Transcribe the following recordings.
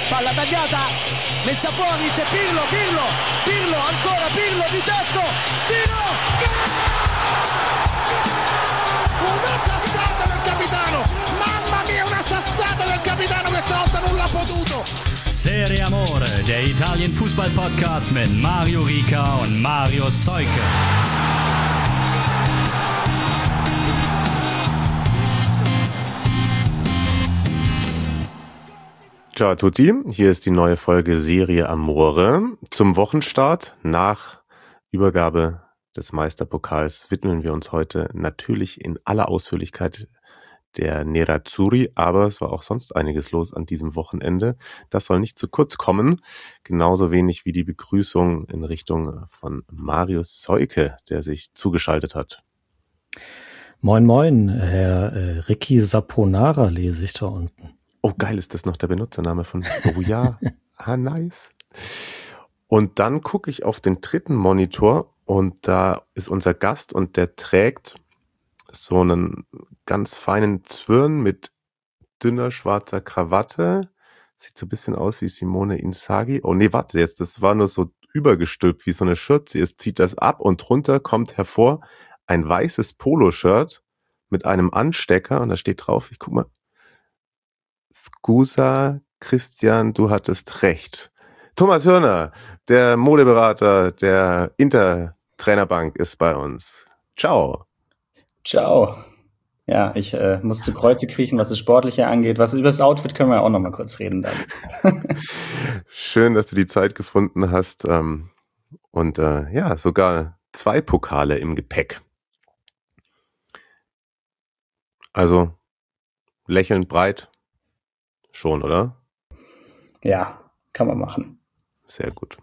palla tagliata, messa fuori, c'è Pirlo, ancora Pirlo di tacco, tiro, una sassata del capitano, mamma mia, una sassata del capitano, questa volta non l'ha potuto. Serie Amore, der Italien-Fußball-Podcast mit Mario Rica und Mario Seuke. Ciao a tutti, hier ist die neue Folge Serie Amore. Zum Wochenstart nach Übergabe des Meisterpokals widmen wir uns heute natürlich in aller Ausführlichkeit der Nerazzurri, aber es war auch sonst einiges los an diesem Wochenende. Das soll nicht zu kurz kommen, genauso wenig wie die Begrüßung in Richtung von Marius Seuke, der sich zugeschaltet hat. Moin moin, Herr Ricky Saponara lese ich da unten. Oh geil, ist das noch der Benutzername von... Oh ja, nice. Und dann gucke ich auf den dritten Monitor und da ist unser Gast und der trägt so einen ganz feinen Zwirn mit dünner schwarzer Krawatte. Sieht so ein bisschen aus wie Simone Inzaghi. Oh nee, warte jetzt, das war nur so übergestülpt wie so eine Schürze. Jetzt zieht das ab und drunter kommt hervor ein weißes Poloshirt mit einem Anstecker und da steht drauf, ich guck mal, Scusa, Christian, du hattest recht. Thomas Hörner, der Modeberater der Inter-Trainerbank ist bei uns. Ciao. Ciao. Ja, ich muss zu Kreuze kriechen, was das Sportliche angeht. Über das Outfit können wir auch noch mal kurz reden dann. Schön, dass du die Zeit gefunden hast. Und ja, sogar 2 Pokale im Gepäck. Also, lächelnd breit. Schon, oder? Ja, kann man machen. Sehr gut.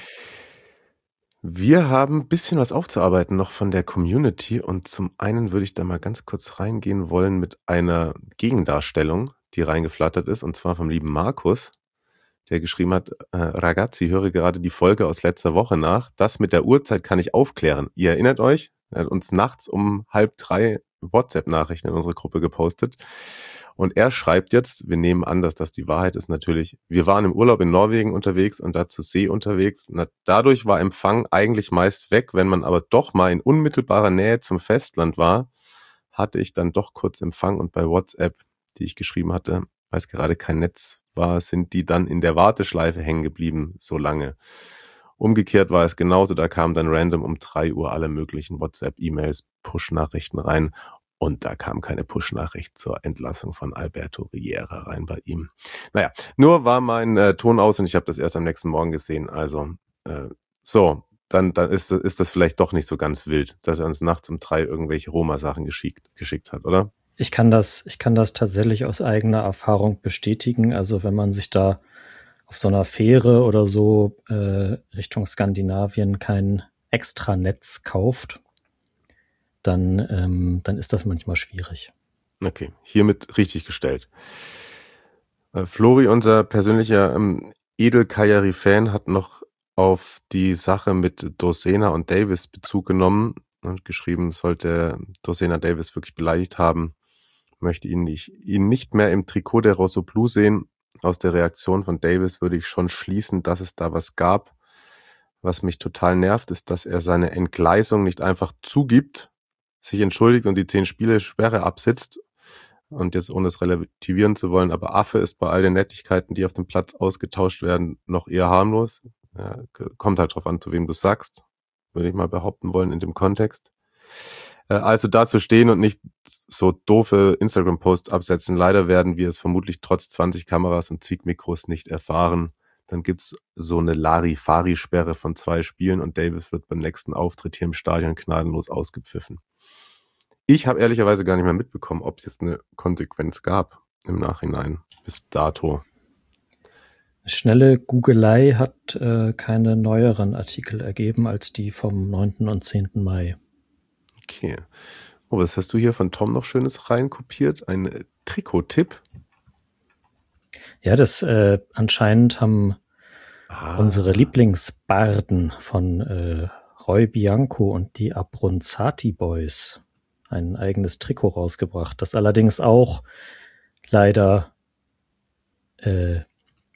Wir haben ein bisschen was aufzuarbeiten noch von der Community und zum einen würde ich da mal ganz kurz reingehen wollen mit einer Gegendarstellung, die reingeflattert ist, und zwar vom lieben Markus, der geschrieben hat, Ragazzi, höre gerade die Folge aus letzter Woche nach. Das mit der Uhrzeit kann ich aufklären. Ihr erinnert euch? Er hat uns nachts um 2:30 WhatsApp-Nachrichten in unsere Gruppe gepostet. Und er schreibt jetzt, wir nehmen an, dass das die Wahrheit ist natürlich, wir waren im Urlaub in Norwegen unterwegs und da zur See unterwegs. Dadurch war Empfang eigentlich meist weg. Wenn man aber doch mal in unmittelbarer Nähe zum Festland war, hatte ich dann doch kurz Empfang und bei WhatsApp, die ich geschrieben hatte, weil es gerade kein Netz war, sind die dann in der Warteschleife hängen geblieben so lange. Umgekehrt war es genauso, da kamen dann random um 3 Uhr alle möglichen WhatsApp-E-Mails, Push-Nachrichten rein. Und da kam keine Push-Nachricht zur Entlassung von Alberto Riera rein bei ihm. Naja, nur war mein Ton aus und ich habe das erst am nächsten Morgen gesehen. Also dann ist das vielleicht doch nicht so ganz wild, dass er uns nachts um 3 irgendwelche Roma-Sachen geschickt hat, oder? Ich kann das tatsächlich aus eigener Erfahrung bestätigen. Also wenn man sich da auf so einer Fähre oder so Richtung Skandinavien kein Extranetz kauft, dann ist das manchmal schwierig. Okay, hiermit richtig gestellt. Flori, unser persönlicher Edel-Kajari-Fan, hat noch auf die Sache mit Dossena und Davis Bezug genommen und geschrieben, sollte Dossena Davis wirklich beleidigt haben, möchte ihn nicht mehr im Trikot der Rosso Blu sehen. Aus der Reaktion von Davis würde ich schon schließen, dass es da was gab. Was mich total nervt, ist, dass er seine Entgleisung nicht einfach zugibt, sich entschuldigt und die 10 Spiele Sperre absitzt und jetzt ohne es relativieren zu wollen, aber Affe ist bei all den Nettigkeiten, die auf dem Platz ausgetauscht werden, noch eher harmlos. Ja, kommt halt drauf an, zu wem du sagst, würde ich mal behaupten wollen in dem Kontext. Also da zu stehen und nicht so doofe Instagram-Posts absetzen. Leider werden wir es vermutlich trotz 20 Kameras und zig Mikros nicht erfahren. Dann gibt's so eine Larifari-Sperre von 2 Spielen und Davis wird beim nächsten Auftritt hier im Stadion gnadenlos ausgepfiffen. Ich habe ehrlicherweise gar nicht mehr mitbekommen, ob es jetzt eine Konsequenz gab im Nachhinein bis dato. Schnelle Googelei hat keine neueren Artikel ergeben als die vom 9. und 10. Mai. Okay. Oh, was hast du hier von Tom noch Schönes reinkopiert? Ein Trikot-Tipp? Ja, das anscheinend haben unsere Lieblingsbarden von Roy Bianco und die Abronzati Boys ein eigenes Trikot rausgebracht, das allerdings auch leider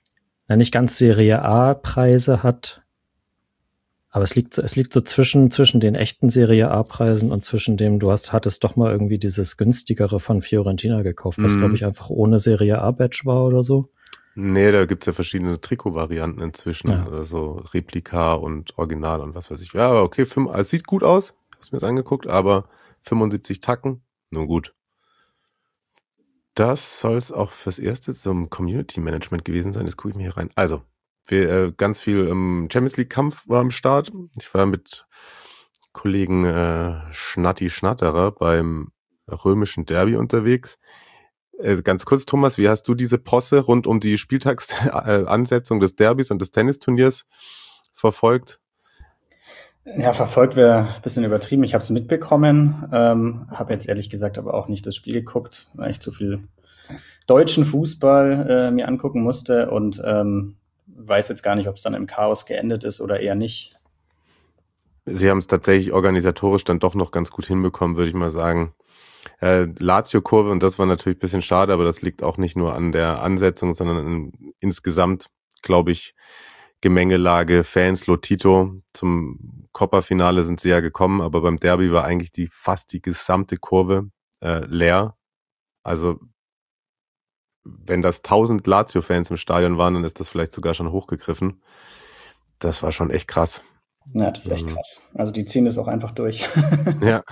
nicht ganz Serie A-Preise hat, aber es liegt so zwischen den echten Serie A-Preisen und zwischen dem, hattest doch mal irgendwie dieses günstigere von Fiorentina gekauft, was glaube ich einfach ohne Serie A-Badge war oder so. Nee, da gibt's ja verschiedene Trikotvarianten inzwischen, Ja. also Replika und Original und was weiß ich. Ja, aber okay, es sieht gut aus, hast mir das angeguckt, aber 75 Tacken, nun gut. Das soll es auch fürs Erste zum Community Management gewesen sein. Jetzt gucke ich mir hier rein. Also, ganz viel Champions League Kampf war am Start. Ich war mit Kollegen Schnatti Schnatterer beim römischen Derby unterwegs. Ganz kurz, Thomas, wie hast du diese Posse rund um die Spieltagsansetzung des Derbys und des Tennisturniers verfolgt? Ja, verfolgt wäre ein bisschen übertrieben. Ich habe es mitbekommen, habe jetzt ehrlich gesagt aber auch nicht das Spiel geguckt, weil ich zu viel deutschen Fußball mir angucken musste und weiß jetzt gar nicht, ob es dann im Chaos geendet ist oder eher nicht. Sie haben es tatsächlich organisatorisch dann doch noch ganz gut hinbekommen, würde ich mal sagen. Lazio-Kurve, und das war natürlich ein bisschen schade, aber das liegt auch nicht nur an der Ansetzung, sondern insgesamt, glaube ich, Gemengelage, Fans, Lotito. Zum Coppa-Finale sind sie ja gekommen, aber beim Derby war eigentlich fast die gesamte Kurve leer. Also wenn das 1000 Lazio-Fans im Stadion waren, dann ist das vielleicht sogar schon hochgegriffen. Das war schon echt krass. Ja, das ist echt krass. Also die ziehen das auch einfach durch. Ja.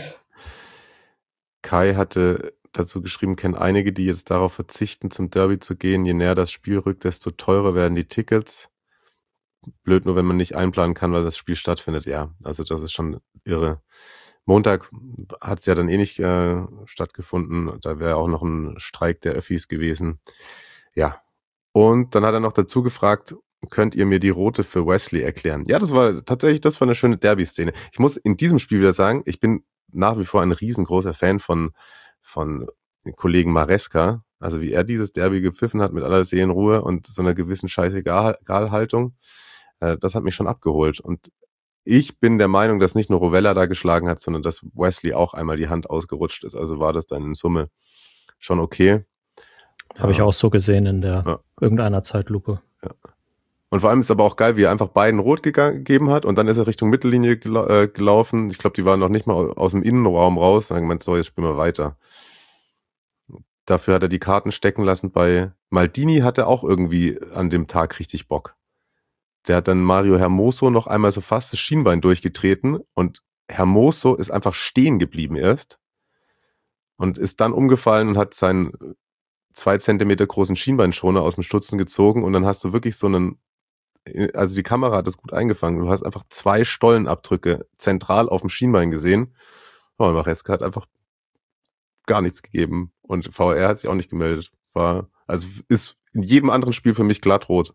Kai hatte dazu geschrieben, kennen einige, die jetzt darauf verzichten, zum Derby zu gehen. Je näher das Spiel rückt, desto teurer werden die Tickets. Blöd nur, wenn man nicht einplanen kann, weil das Spiel stattfindet. Ja, also das ist schon irre. Montag hat es ja dann nicht stattgefunden. Da wäre auch noch ein Streik der Öffis gewesen. Ja, und dann hat er noch dazu gefragt, könnt ihr mir die rote für Wesley erklären? Ja, das war eine schöne Derby-Szene. Ich muss in diesem Spiel wieder sagen, ich bin nach wie vor ein riesengroßer Fan von dem Kollegen Maresca. Also wie er dieses Derby gepfiffen hat mit aller Seelenruhe und so einer gewissen Scheißegal-Haltung. Das hat mich schon abgeholt. Und ich bin der Meinung, dass nicht nur Rovella da geschlagen hat, sondern dass Wesley auch einmal die Hand ausgerutscht ist. Also war das dann in Summe schon okay. Habe ich auch so gesehen in der irgendeiner Zeitlupe. Ja. Und vor allem ist aber auch geil, wie er einfach beiden rot gegeben hat und dann ist er Richtung Mittellinie gelaufen. Ich glaube, die waren noch nicht mal aus dem Innenraum raus. Und dann gemeint, so, jetzt spielen wir weiter. Dafür hat er die Karten stecken lassen bei Maldini, hatte auch irgendwie an dem Tag richtig Bock. Der hat dann Mario Hermoso noch einmal so fast das Schienbein durchgetreten und Hermoso ist einfach stehen geblieben erst und ist dann umgefallen und hat seinen 2 Zentimeter großen Schienbeinschoner aus dem Stutzen gezogen und dann hast du wirklich also die Kamera hat das gut eingefangen, du hast einfach 2 Stollenabdrücke zentral auf dem Schienbein gesehen. Und Maresca hat einfach gar nichts gegeben und VR hat sich auch nicht gemeldet. Ist in jedem anderen Spiel für mich glatt rot.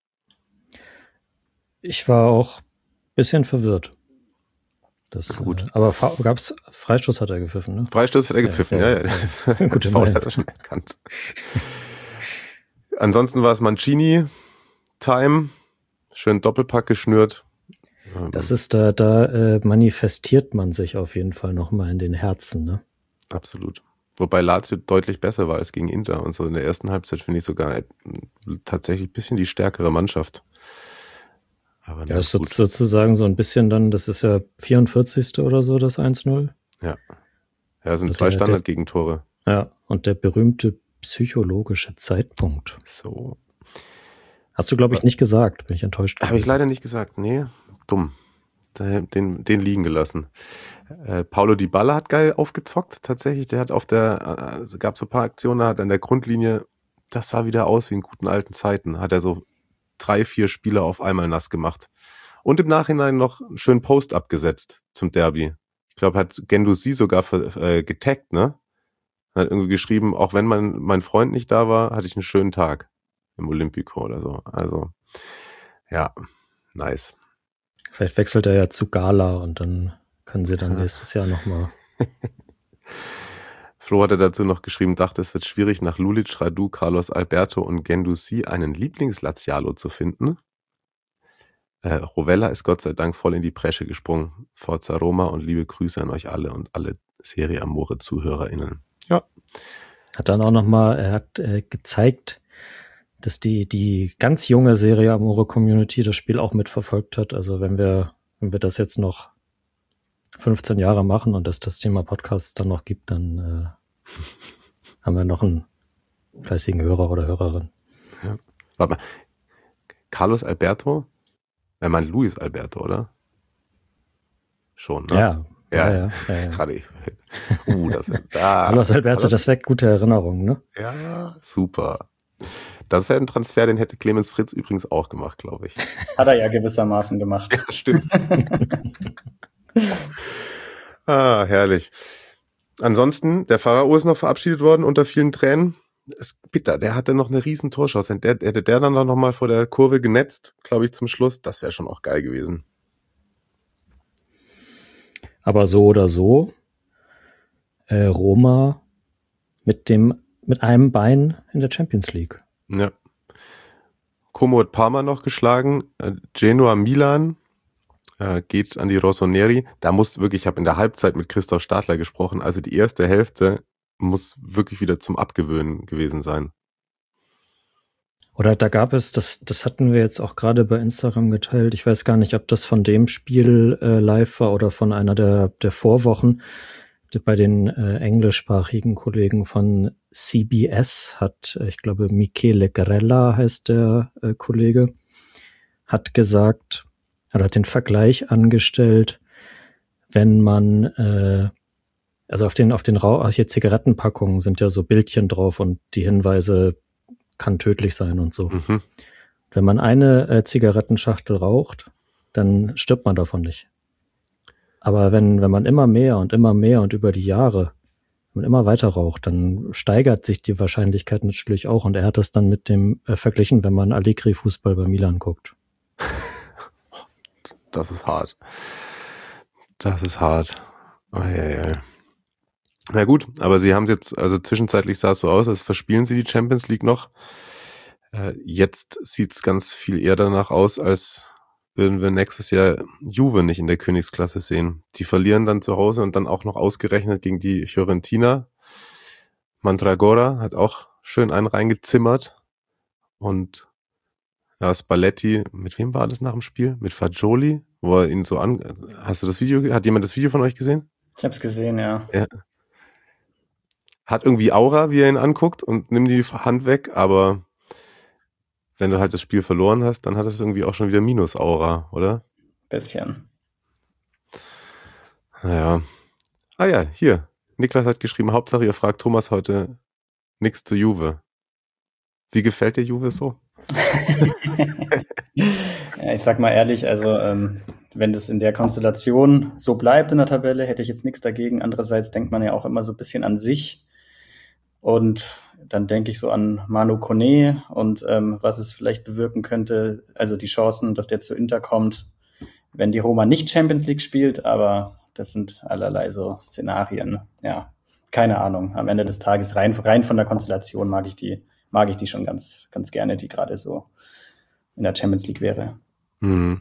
Ich war auch ein bisschen verwirrt. Gut. Aber gab's Freistoß hat er gepfiffen, ne? Freistoß hat er gepfiffen, ja. Gut, Foul hat er schon erkannt. Ansonsten war es Mancini-Time. Schön Doppelpack geschnürt. Das ist da manifestiert man sich auf jeden Fall nochmal in den Herzen, ne? Absolut. Wobei Lazio deutlich besser war als gegen Inter. Und so in der ersten Halbzeit finde ich sogar tatsächlich ein bisschen die stärkere Mannschaft. Aber ja, ist sozusagen so ein bisschen dann, das ist ja 44. oder so, das 1-0. Ja. Ja, sind 2 Standardgegentore. Ja, und der berühmte psychologische Zeitpunkt. So. Hast du, glaube ich, nicht gesagt. Bin ich enttäuscht. Habe ich leider nicht gesagt. Nee, dumm. Den liegen gelassen. Paulo Dybala hat geil aufgezockt, tatsächlich. Der hat gab so ein paar Aktionen, hat an der Grundlinie, das sah wieder aus wie in guten alten Zeiten. Hat er so 3, 4 Spieler auf einmal nass gemacht. Und im Nachhinein noch einen schönen Post abgesetzt zum Derby. Ich glaube, hat Guendouzi sogar getaggt, ne? Hat irgendwie geschrieben, auch wenn mein Freund nicht da war, hatte ich einen schönen Tag im Olympico oder so. Also, ja, nice. Vielleicht wechselt er ja zu Gala und dann können sie dann nächstes Jahr nochmal. Flo hatte dazu noch geschrieben, dachte, es wird schwierig, nach Lulic, Radu, Carlos Alberto und Guendouzi einen Lieblings-Lazialo zu finden. Rovella ist Gott sei Dank voll in die Bresche gesprungen. Forza Roma und liebe Grüße an euch alle und alle Serie Amore-ZuhörerInnen. Ja. Hat dann auch nochmal, er hat gezeigt, dass die ganz junge Serie Amore Community das Spiel auch mitverfolgt hat. Also wenn wir das jetzt noch 15 Jahre machen und es das Thema Podcasts dann noch gibt, dann haben wir noch einen fleißigen Hörer oder Hörerin. Ja. Warte mal. Carlos Alberto? Er meint Luis Alberto, oder? Schon, ne? Ja. Gerade. Carlos Alberto, das weckt gute Erinnerungen, ne? Ja, super. Das wäre ein Transfer, den hätte Clemens Fritz übrigens auch gemacht, glaube ich. Hat er ja gewissermaßen gemacht. Stimmt. Herrlich. Ansonsten, der Pharao ist noch verabschiedet worden unter vielen Tränen. Ist bitter, der hatte noch eine riesen Torchance. Hätte der dann noch mal vor der Kurve genetzt, glaube ich, zum Schluss, das wäre schon auch geil gewesen. Aber so oder so, Roma mit einem Bein in der Champions League. Ja. Como hat Parma noch geschlagen, Genoa Milan geht an die Rossoneri. Da muss wirklich, ich habe in der Halbzeit mit Christoph Stadler gesprochen, also die erste Hälfte muss wirklich wieder zum Abgewöhnen gewesen sein. Oder da gab es, das hatten wir jetzt auch gerade bei Instagram geteilt, ich weiß gar nicht, ob das von dem Spiel live war oder von einer der Vorwochen. Bei den englischsprachigen Kollegen von CBS hat, ich glaube, Michele Grella heißt der Kollege, hat gesagt, hat den Vergleich angestellt, wenn man also auf den hier Zigarettenpackungen sind ja so Bildchen drauf und die Hinweise kann tödlich sein und so. Mhm. Wenn man eine Zigarettenschachtel raucht, dann stirbt man davon nicht. Aber wenn man immer mehr und über die Jahre wenn man immer weiter raucht, dann steigert sich die Wahrscheinlichkeit natürlich auch. Und er hat das dann mit dem verglichen, wenn man Allegri-Fußball bei Milan guckt. Das ist hart. Das ist hart. Oh, ja. Na gut, aber sie haben es jetzt, also zwischenzeitlich sah es so aus, als verspielen sie die Champions League noch. Jetzt sieht es ganz viel eher danach aus, als würden wir nächstes Jahr Juve nicht in der Königsklasse sehen. Die verlieren dann zu Hause und dann auch noch ausgerechnet gegen die Fiorentina. Mandragora hat auch schön einen reingezimmert. Und ja, Spalletti, mit wem war das nach dem Spiel? Mit Fagioli? Wo er ihn so Hast du das Video, hat jemand das Video von euch gesehen? Ich hab's gesehen, ja. Hat irgendwie Aura, wie er ihn anguckt und nimmt die Hand weg, aber wenn du halt das Spiel verloren hast, dann hat es irgendwie auch schon wieder Minus-Aura, oder? Bisschen. Naja. Ah ja, hier. Niklas hat geschrieben, Hauptsache ihr fragt Thomas heute nichts zu Juve. Wie gefällt dir Juve so? Ja, ich sag mal ehrlich, also wenn das in der Konstellation so bleibt in der Tabelle, hätte ich jetzt nichts dagegen. Andererseits denkt man ja auch immer so ein bisschen an sich. Und dann denke ich so an Manu Kone und was es vielleicht bewirken könnte, also die Chancen, dass der zu Inter kommt, wenn die Roma nicht Champions League spielt, aber das sind allerlei so Szenarien. Ja, keine Ahnung. Am Ende des Tages rein von der Konstellation mag ich die schon ganz, ganz gerne, die gerade so in der Champions League wäre. Mhm.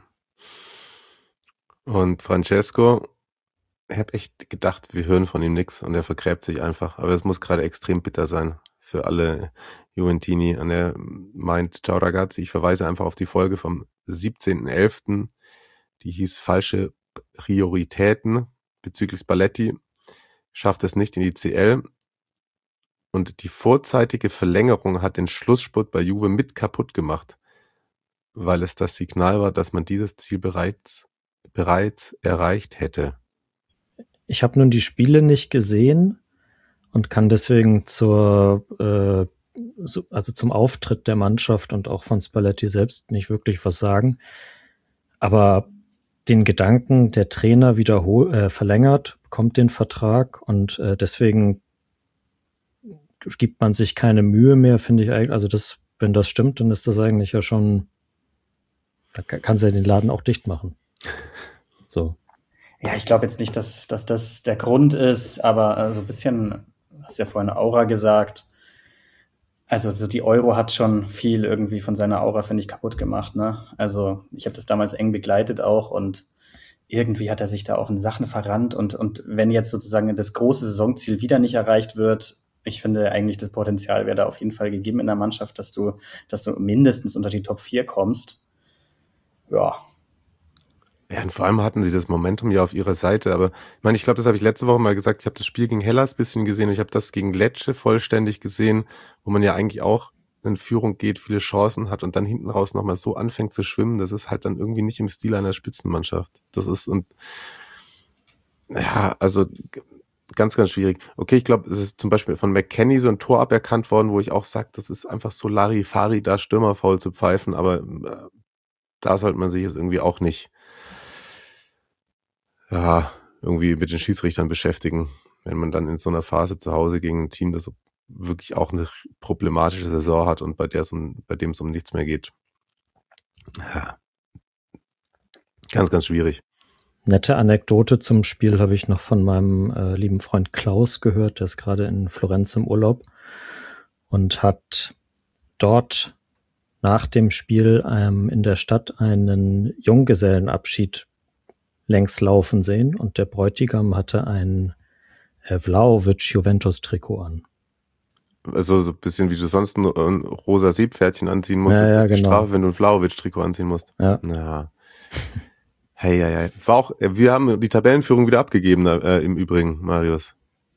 Und Francesco, ich habe echt gedacht, wir hören von ihm nichts und er vergräbt sich einfach. Aber es muss gerade extrem bitter sein für alle Juventini. Und er meint, ciao ragazzi, ich verweise einfach auf die Folge vom 17.11., die hieß Falsche Prioritäten bezüglich Spalletti, schafft es nicht in die CL. Und die vorzeitige Verlängerung hat den Schlussspurt bei Juve mit kaputt gemacht, weil es das Signal war, dass man dieses Ziel bereits erreicht hätte. Ich habe nun die Spiele nicht gesehen und kann deswegen zum Auftritt der Mannschaft und auch von Spalletti selbst nicht wirklich was sagen. Aber den Gedanken, der Trainer verlängert, bekommt den Vertrag und deswegen gibt man sich keine Mühe mehr, finde ich eigentlich. Also wenn das stimmt, dann ist das eigentlich ja schon, da kann sie ja den Laden auch dicht machen. So. Ja, ich glaube jetzt nicht, dass das der Grund ist, aber so ein bisschen, hast ja vorhin Aura gesagt, also so die Euro hat schon viel irgendwie von seiner Aura, finde ich, kaputt gemacht, ne? Also ich habe das damals eng begleitet auch und irgendwie hat er sich da auch in Sachen verrannt und wenn jetzt sozusagen das große Saisonziel wieder nicht erreicht wird, ich finde eigentlich, das Potenzial wäre da auf jeden Fall gegeben in der Mannschaft, dass du mindestens unter die Top 4 kommst. Ja. Ja, und vor allem hatten sie das Momentum ja auf ihrer Seite, aber ich meine, ich glaube, das habe ich letzte Woche mal gesagt, ich habe das Spiel gegen Hellas ein bisschen gesehen und ich habe das gegen Lecce vollständig gesehen, wo man ja eigentlich auch in Führung geht, viele Chancen hat und dann hinten raus nochmal so anfängt zu schwimmen, das ist halt dann irgendwie nicht im Stil einer Spitzenmannschaft. Das ist, und ja, also ganz, ganz schwierig. Okay, ich glaube, es ist zum Beispiel von McKennie so ein Tor aberkannt worden, wo ich auch sage, das ist einfach so Larifari, da Stürmerfoul zu pfeifen, aber da sollte man sich jetzt irgendwie auch nicht irgendwie mit den Schiedsrichtern beschäftigen, wenn man dann in so einer Phase zu Hause gegen ein Team, das wirklich auch eine problematische Saison hat und bei dem es um nichts mehr geht. Ja. Ganz, ganz schwierig. Nette Anekdote zum Spiel habe ich noch von meinem lieben Freund Klaus gehört, der ist gerade in Florenz im Urlaub und hat dort nach dem Spiel in der Stadt einen Junggesellenabschied längs laufen sehen und der Bräutigam hatte ein Vlahovic-Juventus-Trikot an. Also so ein bisschen wie du sonst ein rosa Seepferdchen anziehen musst, ist das die Strafe, wenn du ein Vlahovic-Trikot anziehen musst. Ja. Hey. War auch, wir haben die Tabellenführung wieder abgegeben, im Übrigen, Marius.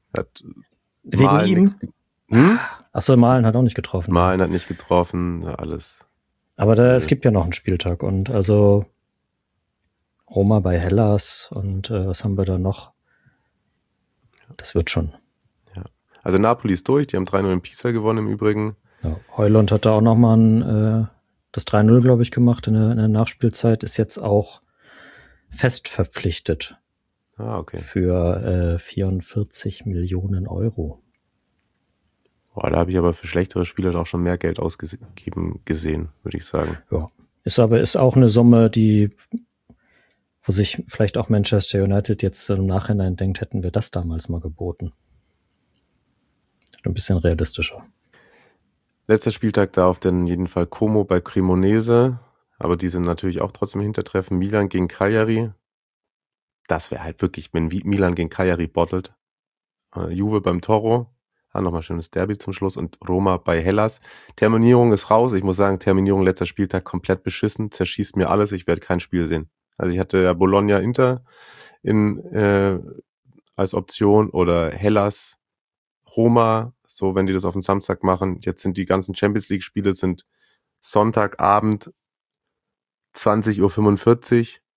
Wegen ihm? Achso, Malen hat auch nicht getroffen. Malen hat nicht getroffen, alles. Aber es gibt ja noch einen Spieltag und also Roma bei Hellas und was haben wir da noch? Das wird schon. Ja. Also Napoli ist durch, die haben 3-0 in Pisa gewonnen im Übrigen. Ja, Højlund hat da auch nochmal das 3-0, glaube ich, gemacht in der Nachspielzeit, ist jetzt auch fest verpflichtet. Okay. Für 44 Millionen Euro. Boah, da habe ich aber für schlechtere Spieler auch schon mehr Geld ausgegeben gesehen, würde ich sagen. Ja, ist auch eine Summe, wo sich vielleicht auch Manchester United jetzt im Nachhinein denkt, hätten wir das damals mal geboten. Ein bisschen realistischer. Letzter Spieltag da auf den jeden Fall Como bei Cremonese, aber die sind natürlich auch trotzdem Hintertreffen. Milan gegen Cagliari. Das wäre halt wirklich, wenn Milan gegen Cagliari bottelt. Juve beim Toro. Nochmal schönes Derby zum Schluss und Roma bei Hellas. Terminierung ist raus. Ich muss sagen, Terminierung letzter Spieltag komplett beschissen. Zerschießt mir alles. Ich werde kein Spiel sehen. Also ich hatte ja Bologna-Inter als Option oder Hellas, Roma, so wenn die das auf den Samstag machen. Jetzt sind die ganzen Champions-League-Spiele sind Sonntagabend 20:45 Uhr.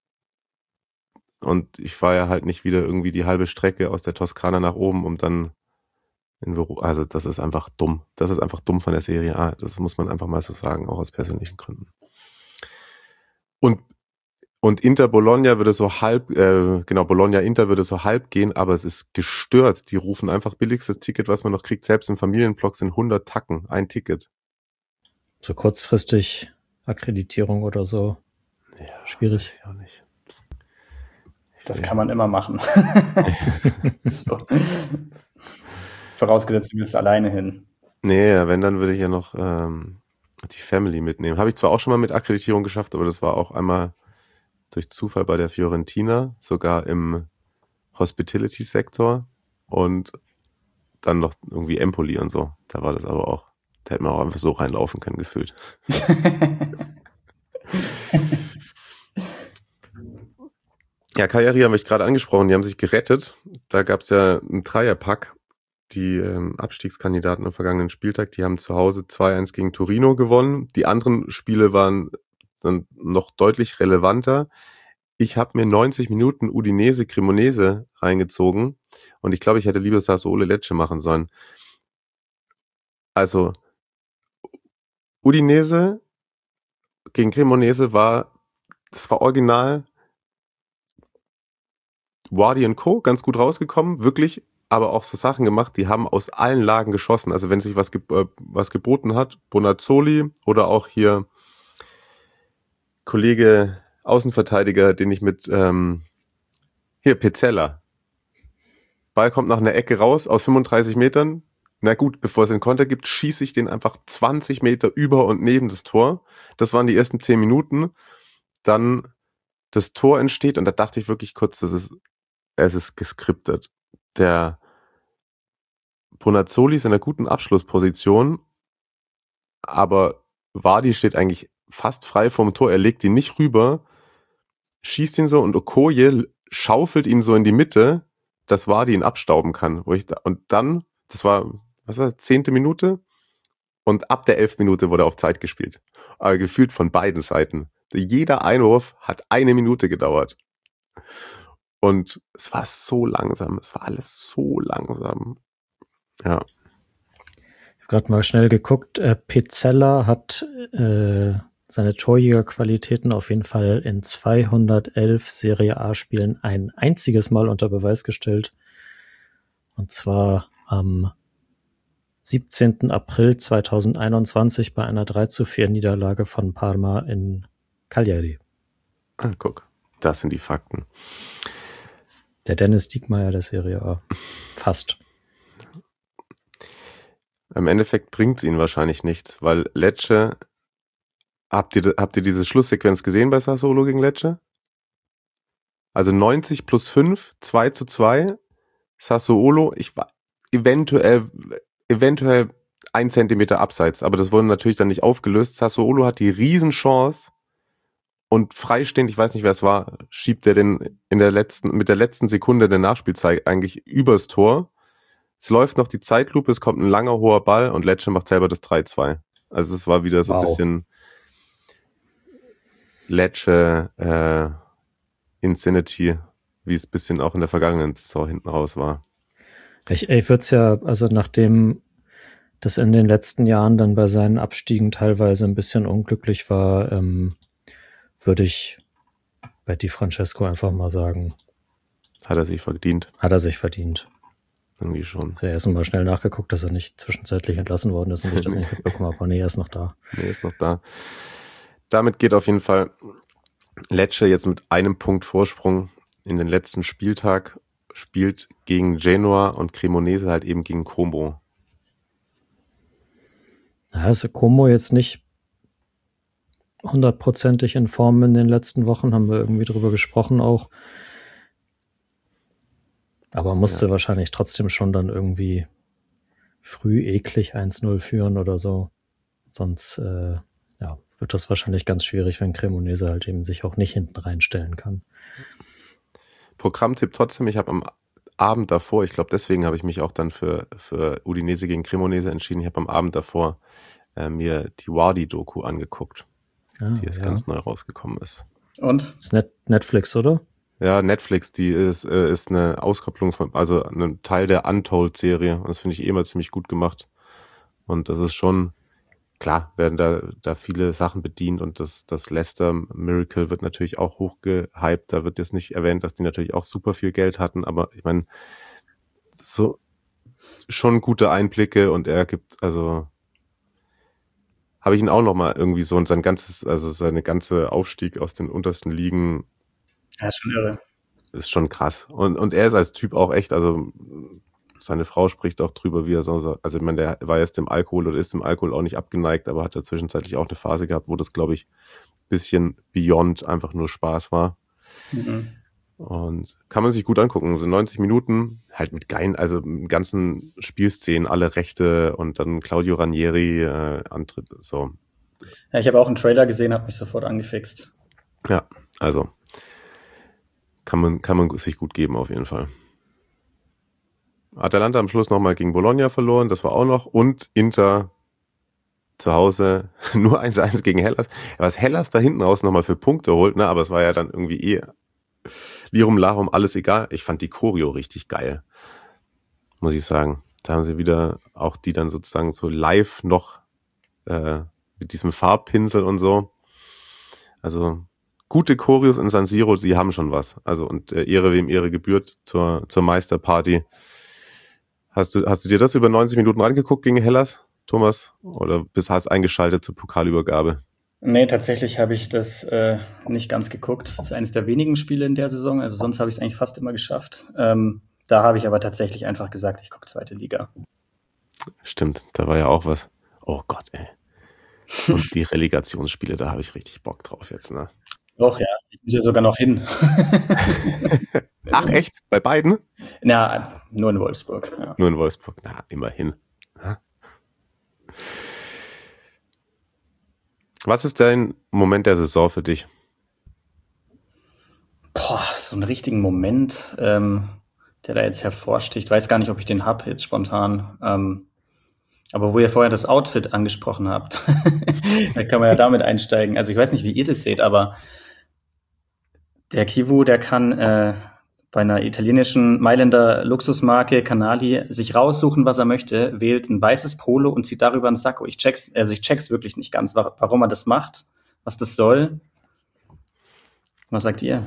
Und ich fahre ja halt nicht wieder irgendwie die halbe Strecke aus der Toskana nach oben, um dann also das ist einfach dumm. Das ist einfach dumm von der Serie A. Das muss man einfach mal so sagen, auch aus persönlichen Gründen. Und Inter Bologna würde so halb, Bologna Inter würde so halb gehen, aber es ist gestört. Die rufen einfach billigstes Ticket, was man noch kriegt. Selbst im Familienblock sind 100 Tacken, ein Ticket. So kurzfristig Akkreditierung oder so. Ja, schwierig. Weiß ich auch nicht. Das kann man immer machen. So. Vorausgesetzt, du willst alleine hin. Nee, wenn, dann würde ich ja noch die Family mitnehmen. Habe ich zwar auch schon mal mit Akkreditierung geschafft, aber das war auch einmal durch Zufall bei der Fiorentina, sogar im Hospitality-Sektor und dann noch irgendwie Empoli und so. Da war das aber auch, da hätte man auch einfach so reinlaufen können, gefühlt. Ja, Cagliari haben wir gerade angesprochen, die haben sich gerettet. Da gab es ja einen Dreierpack. Die Abstiegskandidaten am vergangenen Spieltag, die haben zu Hause 2-1 gegen Torino gewonnen. Die anderen Spiele waren dann noch deutlich relevanter. Ich habe mir 90 Minuten Udinese Cremonese reingezogen und ich glaube, ich hätte lieber Sassuolo Lecce machen sollen. Also Udinese gegen Cremonese war original Wardy & Co. ganz gut rausgekommen, wirklich, aber auch so Sachen gemacht, die haben aus allen Lagen geschossen. Also wenn sich was geboten hat, Bonazzoli oder auch hier Kollege Außenverteidiger, den ich mit Pezzella. Ball kommt nach einer Ecke raus aus 35 Metern. Na gut, bevor es einen Konter gibt, schieße ich den einfach 20 Meter über und neben das Tor. Das waren die ersten 10 Minuten. Dann das Tor entsteht und da dachte ich wirklich kurz, es ist geskriptet. Der Bonazzoli ist in einer guten Abschlussposition, aber Vardy steht eigentlich fast frei vom Tor. Er legt ihn nicht rüber, schießt ihn so und Okoye schaufelt ihn so in die Mitte, dass Vardy ihn abstauben kann. Und dann, das war 10. Minute und ab der 11. Minute wurde auf Zeit gespielt. Aber gefühlt von beiden Seiten. Jeder Einwurf hat 1 Minute gedauert. Und es war so langsam. Es war alles so langsam. Ja. Ich habe gerade mal schnell geguckt. Pizzella hat seine Torjägerqualitäten auf jeden Fall in 211 Serie A-Spielen ein einziges Mal unter Beweis gestellt. Und zwar am 17. April 2021 bei einer 3:4 Niederlage von Parma in Cagliari. Ah, guck, das sind die Fakten. Der Dennis Diekmeyer der Serie A. Fast. Im Endeffekt bringt es ihnen wahrscheinlich nichts, weil Lecce, habt ihr diese Schlusssequenz gesehen bei Sassuolo gegen Lecce? Also 90 plus 5, 2:2, Sassuolo, ich war eventuell 1 Zentimeter abseits, aber das wurde natürlich dann nicht aufgelöst. Sassuolo hat die Riesenchance und freistehend, ich weiß nicht, wer es war, schiebt er den mit der letzten Sekunde der Nachspielzeit eigentlich übers Tor. Es läuft noch die Zeitlupe, es kommt ein langer, hoher Ball und Lecce macht selber das 3:2. Also es war wieder so ein bisschen Lecce Insanity, wie es ein bisschen auch in der vergangenen Saison hinten raus war. Ich würde es ja, also nachdem das in den letzten Jahren dann bei seinen Abstiegen teilweise ein bisschen unglücklich war, würde ich bei Di Francesco einfach mal sagen. Hat er sich verdient. Hat er sich verdient. Irgendwie schon. Also erst mal schnell nachgeguckt, dass er nicht zwischenzeitlich entlassen worden ist und ich das nicht mitbekommen habe. Aber nee, er ist noch da. Nee, ist noch da. Damit geht auf jeden Fall Lecce jetzt mit 1 Punkt Vorsprung in den letzten Spieltag, spielt gegen Genoa und Cremonese halt eben gegen Como. Ja, ist Como jetzt nicht 100%ig in Form in den letzten Wochen, haben wir irgendwie drüber gesprochen auch. Aber musste wahrscheinlich trotzdem schon dann irgendwie früh eklig 1:0 führen oder so. Sonst wird das wahrscheinlich ganz schwierig, wenn Cremonese halt eben sich auch nicht hinten reinstellen kann. Programmtipp trotzdem, ich habe am Abend davor, ich glaube deswegen habe ich mich auch dann für Udinese gegen Cremonese entschieden, ich habe am Abend davor mir die Vardy-Doku angeguckt, die jetzt ganz neu rausgekommen ist. Und? Ist Netflix, oder? Ja, Netflix, die ist eine Auskopplung also ein Teil der Untold-Serie und das finde ich immer ziemlich gut gemacht. Und das ist schon, klar, werden da viele Sachen bedient und das Leicester Miracle wird natürlich auch hochgehypt. Da wird jetzt nicht erwähnt, dass die natürlich auch super viel Geld hatten, aber ich meine, so schon gute Einblicke und er gibt, also habe ich ihn auch nochmal irgendwie so und seine ganze Aufstieg aus den untersten Ligen. Ja, ist schon irre. Ist schon krass. Und er ist als Typ auch echt, also seine Frau spricht auch drüber, wie er so, also ich meine, der war jetzt dem Alkohol oder ist dem Alkohol auch nicht abgeneigt, aber hat da zwischenzeitlich auch eine Phase gehabt, wo das, glaube ich, ein bisschen beyond einfach nur Spaß war. Mhm. Und kann man sich gut angucken. So 90 Minuten, halt mit geilen, also mit ganzen Spielszenen, alle Rechte und dann Claudio Ranieri Antritt, so. Ja, ich habe auch einen Trailer gesehen, habe mich sofort angefixt. Ja, also kann man sich gut geben auf jeden Fall. Atalanta am Schluss nochmal gegen Bologna verloren, das war auch noch. Und Inter zu Hause nur 1:1 gegen Hellas. Was Hellas da hinten raus nochmal für Punkte holt, ne? Aber es war ja dann irgendwie Lirum Larum, alles egal. Ich fand die Choreo richtig geil, muss ich sagen. Da haben sie wieder auch die dann sozusagen so live noch mit diesem Farbpinsel und so. Also gute Choreos in San Siro, sie haben schon was. Also und Ehre wem Ehre gebührt zur Meisterparty. Hast du dir das über 90 Minuten angeguckt gegen Hellas, Thomas? Oder hast eingeschaltet zur Pokalübergabe? Nee, tatsächlich habe ich das nicht ganz geguckt. Das ist eines der wenigen Spiele in der Saison. Also sonst habe ich es eigentlich fast immer geschafft. Da habe ich aber tatsächlich einfach gesagt, ich gucke 2. Liga. Stimmt, da war ja auch was. Oh Gott, ey. Und die Relegationsspiele, da habe ich richtig Bock drauf jetzt, ne? Doch, ja. Ich muss ja sogar noch hin. Ach, echt? Bei beiden? Na, nur in Wolfsburg. Ja. Nur in Wolfsburg. Na, immerhin. Was ist dein Moment der Saison für dich? So einen richtigen Moment, der da jetzt hervorsticht. Weiß gar nicht, ob ich den habe jetzt spontan. Aber wo ihr vorher das Outfit angesprochen habt, da kann man ja damit einsteigen. Also ich weiß nicht, wie ihr das seht, aber der Kivu, der kann bei einer italienischen Mailänder Luxusmarke Canali sich raussuchen, was er möchte, wählt ein weißes Polo und zieht darüber einen Sakko. Ich check's wirklich nicht ganz, warum er das macht, was das soll. Was sagt ihr?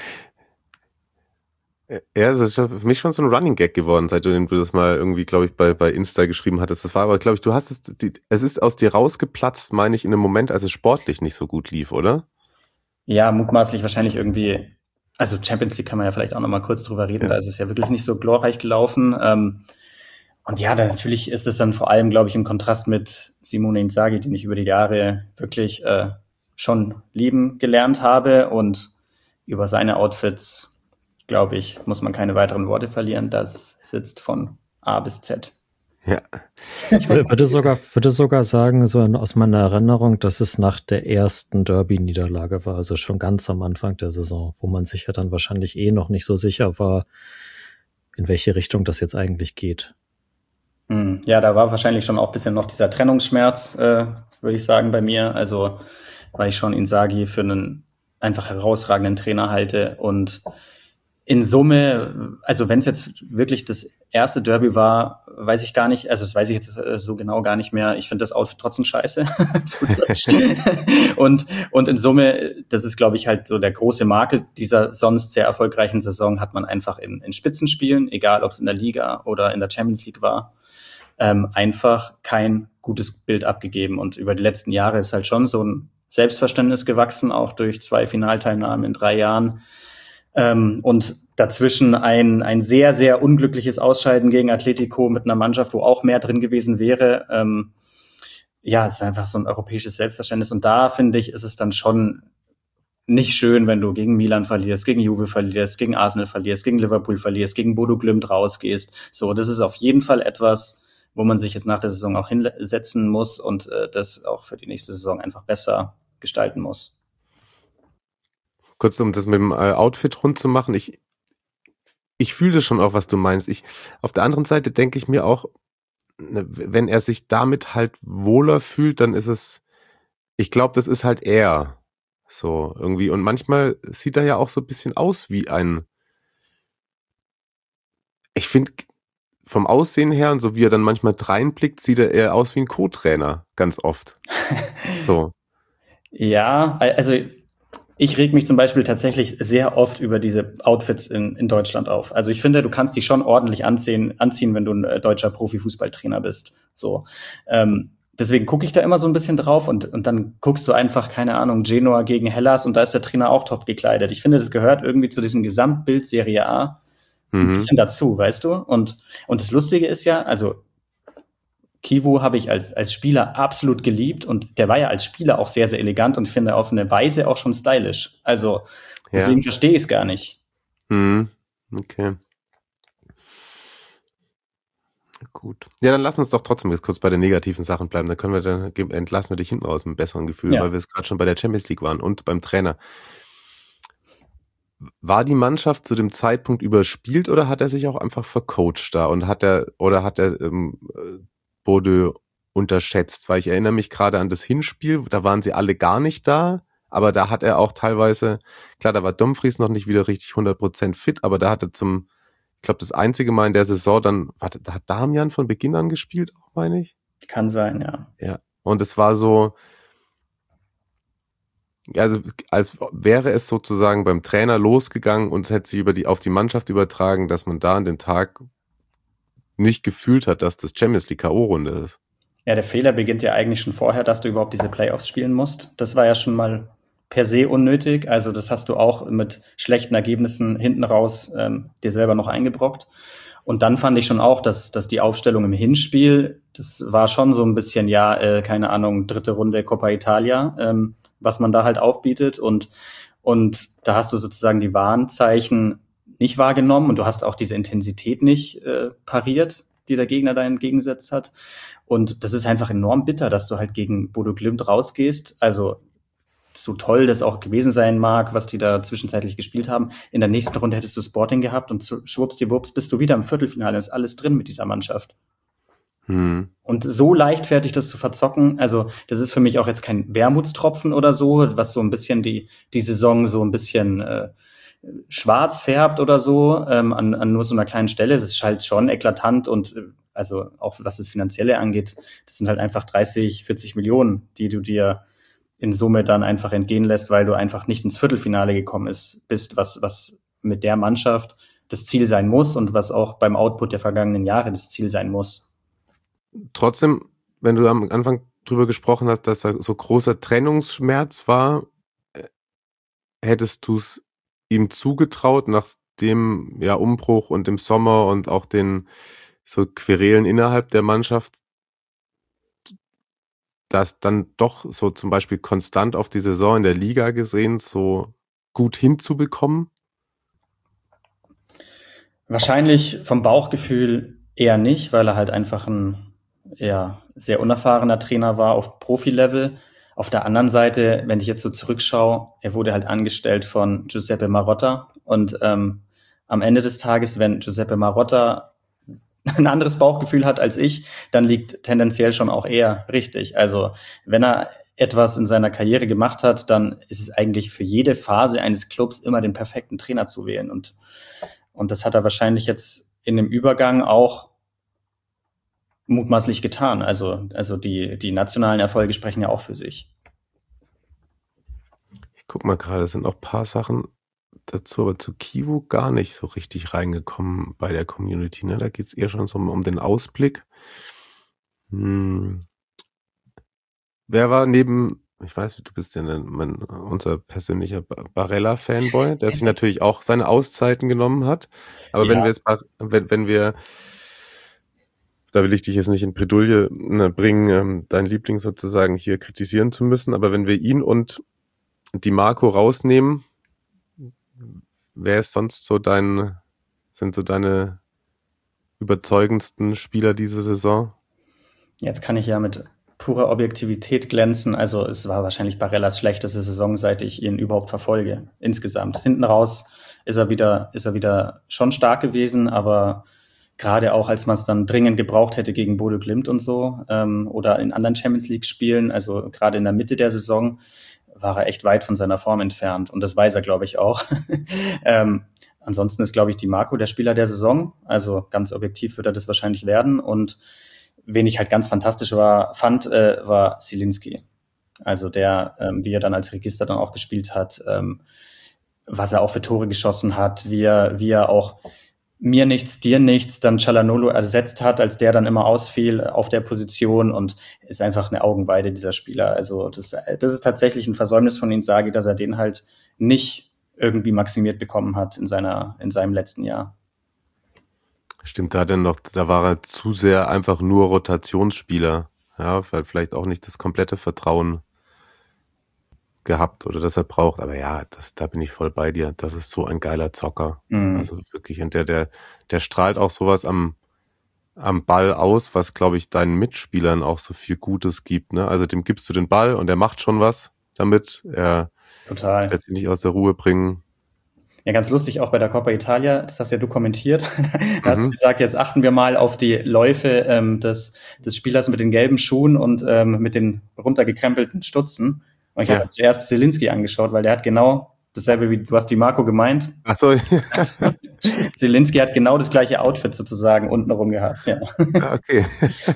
Ja, es ist für mich schon so ein Running Gag geworden, seit du das mal irgendwie, glaube ich, bei Insta geschrieben hattest. Das war aber, glaube ich, es ist aus dir rausgeplatzt, meine ich, in einem Moment, als es sportlich nicht so gut lief, oder? Ja, mutmaßlich wahrscheinlich irgendwie, also Champions League kann man ja vielleicht auch noch mal kurz drüber reden, da ist es ja wirklich nicht so glorreich gelaufen. Und ja, natürlich ist es dann vor allem, glaube ich, im Kontrast mit Simone Inzaghi, den ich über die Jahre wirklich schon lieben gelernt habe, und über seine Outfits, glaube ich, muss man keine weiteren Worte verlieren. Das sitzt von A bis Z. Ja. Ich würde sogar sagen, so aus meiner Erinnerung, dass es nach der ersten Derby-Niederlage war, also schon ganz am Anfang der Saison, wo man sich ja dann wahrscheinlich noch nicht so sicher war, in welche Richtung das jetzt eigentlich geht. Ja, da war wahrscheinlich schon auch ein bisschen noch dieser Trennungsschmerz, würde ich sagen, bei mir. Also, weil ich schon Inzaghi für einen einfach herausragenden Trainer halte, und in Summe, also wenn es jetzt wirklich das erste Derby war, weiß ich gar nicht, also das weiß ich jetzt so genau gar nicht mehr. Ich finde das Outfit trotzdem scheiße. und in Summe, das ist, glaube ich, halt so der große Makel dieser sonst sehr erfolgreichen Saison, hat man einfach in Spitzenspielen, egal ob es in der Liga oder in der Champions League war, einfach kein gutes Bild abgegeben. Und über die letzten Jahre ist halt schon so ein Selbstverständnis gewachsen, auch durch 2 Finalteilnahmen in 3 Jahren. Und dazwischen ein sehr, sehr unglückliches Ausscheiden gegen Atletico mit einer Mannschaft, wo auch mehr drin gewesen wäre. Es ist einfach so ein europäisches Selbstverständnis. Und da, finde ich, ist es dann schon nicht schön, wenn du gegen Milan verlierst, gegen Juve verlierst, gegen Arsenal verlierst, gegen Liverpool verlierst, gegen Bodo Glimt rausgehst. So, das ist auf jeden Fall etwas, wo man sich jetzt nach der Saison auch hinsetzen muss und das auch für die nächste Saison einfach besser gestalten muss. Kurz, um das mit dem Outfit rund zu machen, ich fühle schon auch, was du meinst. Auf der anderen Seite denke ich mir auch, wenn er sich damit halt wohler fühlt, dann ist es, ich glaube, das ist halt er. So, irgendwie. Und manchmal sieht er ja auch so ein bisschen aus wie ich finde, vom Aussehen her und so wie er dann manchmal reinblickt, sieht er eher aus wie ein Co-Trainer, ganz oft. So. Ja, also ich reg mich zum Beispiel tatsächlich sehr oft über diese Outfits in Deutschland auf. Also ich finde, du kannst dich schon ordentlich anziehen, wenn du ein deutscher Profifußballtrainer bist. So. Deswegen gucke ich da immer so ein bisschen drauf, und dann guckst du einfach, keine Ahnung, Genoa gegen Hellas, und da ist der Trainer auch top gekleidet. Ich finde, das gehört irgendwie zu diesem Gesamtbild Serie A ein bisschen dazu, weißt du? Und das Lustige ist ja, also Kivu habe ich als Spieler absolut geliebt, und der war ja als Spieler auch sehr, sehr elegant und finde auf eine Weise auch schon stylisch. Also deswegen verstehe ich es gar nicht. Okay. Gut. Ja, dann lass uns doch trotzdem jetzt kurz bei den negativen Sachen bleiben. Dann entlassen wir dich hinten raus mit einem besseren Gefühl, weil wir es gerade schon bei der Champions League waren und beim Trainer. War die Mannschaft zu dem Zeitpunkt überspielt, oder hat er sich auch einfach vercoacht da, und hat er Bodo unterschätzt? Weil ich erinnere mich gerade an das Hinspiel, da waren sie alle gar nicht da, aber da hat er auch teilweise, klar, da war Dumfries noch nicht wieder richtig 100% fit, aber da hat er ich glaube, das einzige Mal in der Saison dann, da hat Damian von Beginn an gespielt, auch meine ich? Kann sein, ja. Ja, und es war so, also als wäre es sozusagen beim Trainer losgegangen und es hätte sich auf die Mannschaft übertragen, dass man da an dem Tag nicht gefühlt hat, dass das Champions League K.O.-Runde ist. Ja, der Fehler beginnt ja eigentlich schon vorher, dass du überhaupt diese Playoffs spielen musst. Das war ja schon mal per se unnötig. Also das hast du auch mit schlechten Ergebnissen hinten raus dir selber noch eingebrockt. Und dann fand ich schon auch, dass die Aufstellung im Hinspiel, das war schon so ein bisschen, keine Ahnung, 3. Runde Coppa Italia, was man da halt aufbietet. Und Und da hast du sozusagen die Warnzeichen nicht wahrgenommen und du hast auch diese Intensität nicht pariert, die der Gegner da entgegengesetzt hat. Und das ist einfach enorm bitter, dass du halt gegen Bodo Glimt rausgehst. Also so toll das auch gewesen sein mag, was die da zwischenzeitlich gespielt haben. In der nächsten Runde hättest du Sporting gehabt und schwuppsdiwupps bist du wieder im Viertelfinale. Ist alles drin mit dieser Mannschaft. Und so leichtfertig das zu verzocken, also das ist für mich auch jetzt kein Wermutstropfen oder so, was so ein bisschen die Saison so ein bisschen schwarz färbt oder so, an nur so einer kleinen Stelle. Es ist halt schon eklatant und also auch was das Finanzielle angeht, das sind halt einfach 30, 40 Millionen, die du dir in Summe dann einfach entgehen lässt, weil du einfach nicht ins Viertelfinale gekommen bist, was mit der Mannschaft das Ziel sein muss und was auch beim Output der vergangenen Jahre das Ziel sein muss. Trotzdem, wenn du am Anfang drüber gesprochen hast, dass da so großer Trennungsschmerz war, hättest du es ihm zugetraut, nach dem Umbruch und dem Sommer und auch den so Querelen innerhalb der Mannschaft, das dann doch so zum Beispiel konstant auf die Saison in der Liga gesehen so gut hinzubekommen? Wahrscheinlich vom Bauchgefühl eher nicht, weil er halt einfach ein sehr unerfahrener Trainer war auf Profilevel. Auf der anderen Seite, wenn ich jetzt so zurückschaue, er wurde halt angestellt von Giuseppe Marotta und am Ende des Tages, wenn Giuseppe Marotta ein anderes Bauchgefühl hat als ich, dann liegt tendenziell schon auch eher richtig. Also wenn er etwas in seiner Karriere gemacht hat, dann ist es eigentlich für jede Phase eines Clubs immer den perfekten Trainer zu wählen. Und das hat er wahrscheinlich jetzt in dem Übergang auch mutmaßlich getan. Also die nationalen Erfolge sprechen ja auch für sich. Ich guck mal gerade, es sind auch ein paar Sachen dazu, aber zu Kivu gar nicht so richtig reingekommen bei der Community. Ne? Da geht es eher schon so um den Ausblick. Wer war ich weiß, du bist ja unser persönlicher Barella-Fanboy, der sich natürlich auch seine Auszeiten genommen hat. Aber wenn wir da will ich dich jetzt nicht in Bredouille bringen, deinen Liebling sozusagen hier kritisieren zu müssen, aber wenn wir ihn und Di Marco rausnehmen, wer ist sonst sind so deine überzeugendsten Spieler diese Saison? Jetzt kann ich ja mit purer Objektivität glänzen. Also es war wahrscheinlich Barellas schlechteste Saison, seit ich ihn überhaupt verfolge. Insgesamt. Hinten raus ist er wieder schon stark gewesen, aber gerade auch, als man es dann dringend gebraucht hätte gegen Bodo Glimt und so oder in anderen Champions-League-Spielen, also gerade in der Mitte der Saison, war er echt weit von seiner Form entfernt. Und das weiß er, glaube ich, auch. Ansonsten ist, glaube ich, Di Marco der Spieler der Saison. Also ganz objektiv wird er das wahrscheinlich werden. Und wen ich halt ganz fantastisch fand, war Zielinski. Also der, wie er dann als Register dann auch gespielt hat, was er auch für Tore geschossen hat, wie er auch mir nichts, dir nichts, dann Çalhanoğlu ersetzt hat, als der dann immer ausfiel auf der Position und ist einfach eine Augenweide, dieser Spieler. Also das ist tatsächlich ein Versäumnis von Inzaghi, dass er den halt nicht irgendwie maximiert bekommen hat in seinem letzten Jahr. Stimmt, da war er zu sehr einfach nur Rotationsspieler, ja, weil vielleicht auch nicht das komplette Vertrauen gehabt oder das er braucht, aber ja, da bin ich voll bei dir. Das ist so ein geiler Zocker. Also wirklich, und der strahlt auch sowas am Ball aus, was, glaube ich, deinen Mitspielern auch so viel Gutes gibt, ne? Also dem gibst du den Ball und der macht schon was damit. Er lässt sich nicht aus der Ruhe bringen. Ja, ganz lustig, auch bei der Coppa Italia, das hast ja du kommentiert, da hast du gesagt, jetzt achten wir mal auf die Läufe des Spielers mit den gelben Schuhen und mit den runtergekrempelten Stutzen. Und ich habe zuerst Zielinski angeschaut, weil der hat genau dasselbe wie, du hast Di Marco gemeint. Ach so. Also, Zielinski hat genau das gleiche Outfit sozusagen untenrum gehabt, ja. Ah, okay.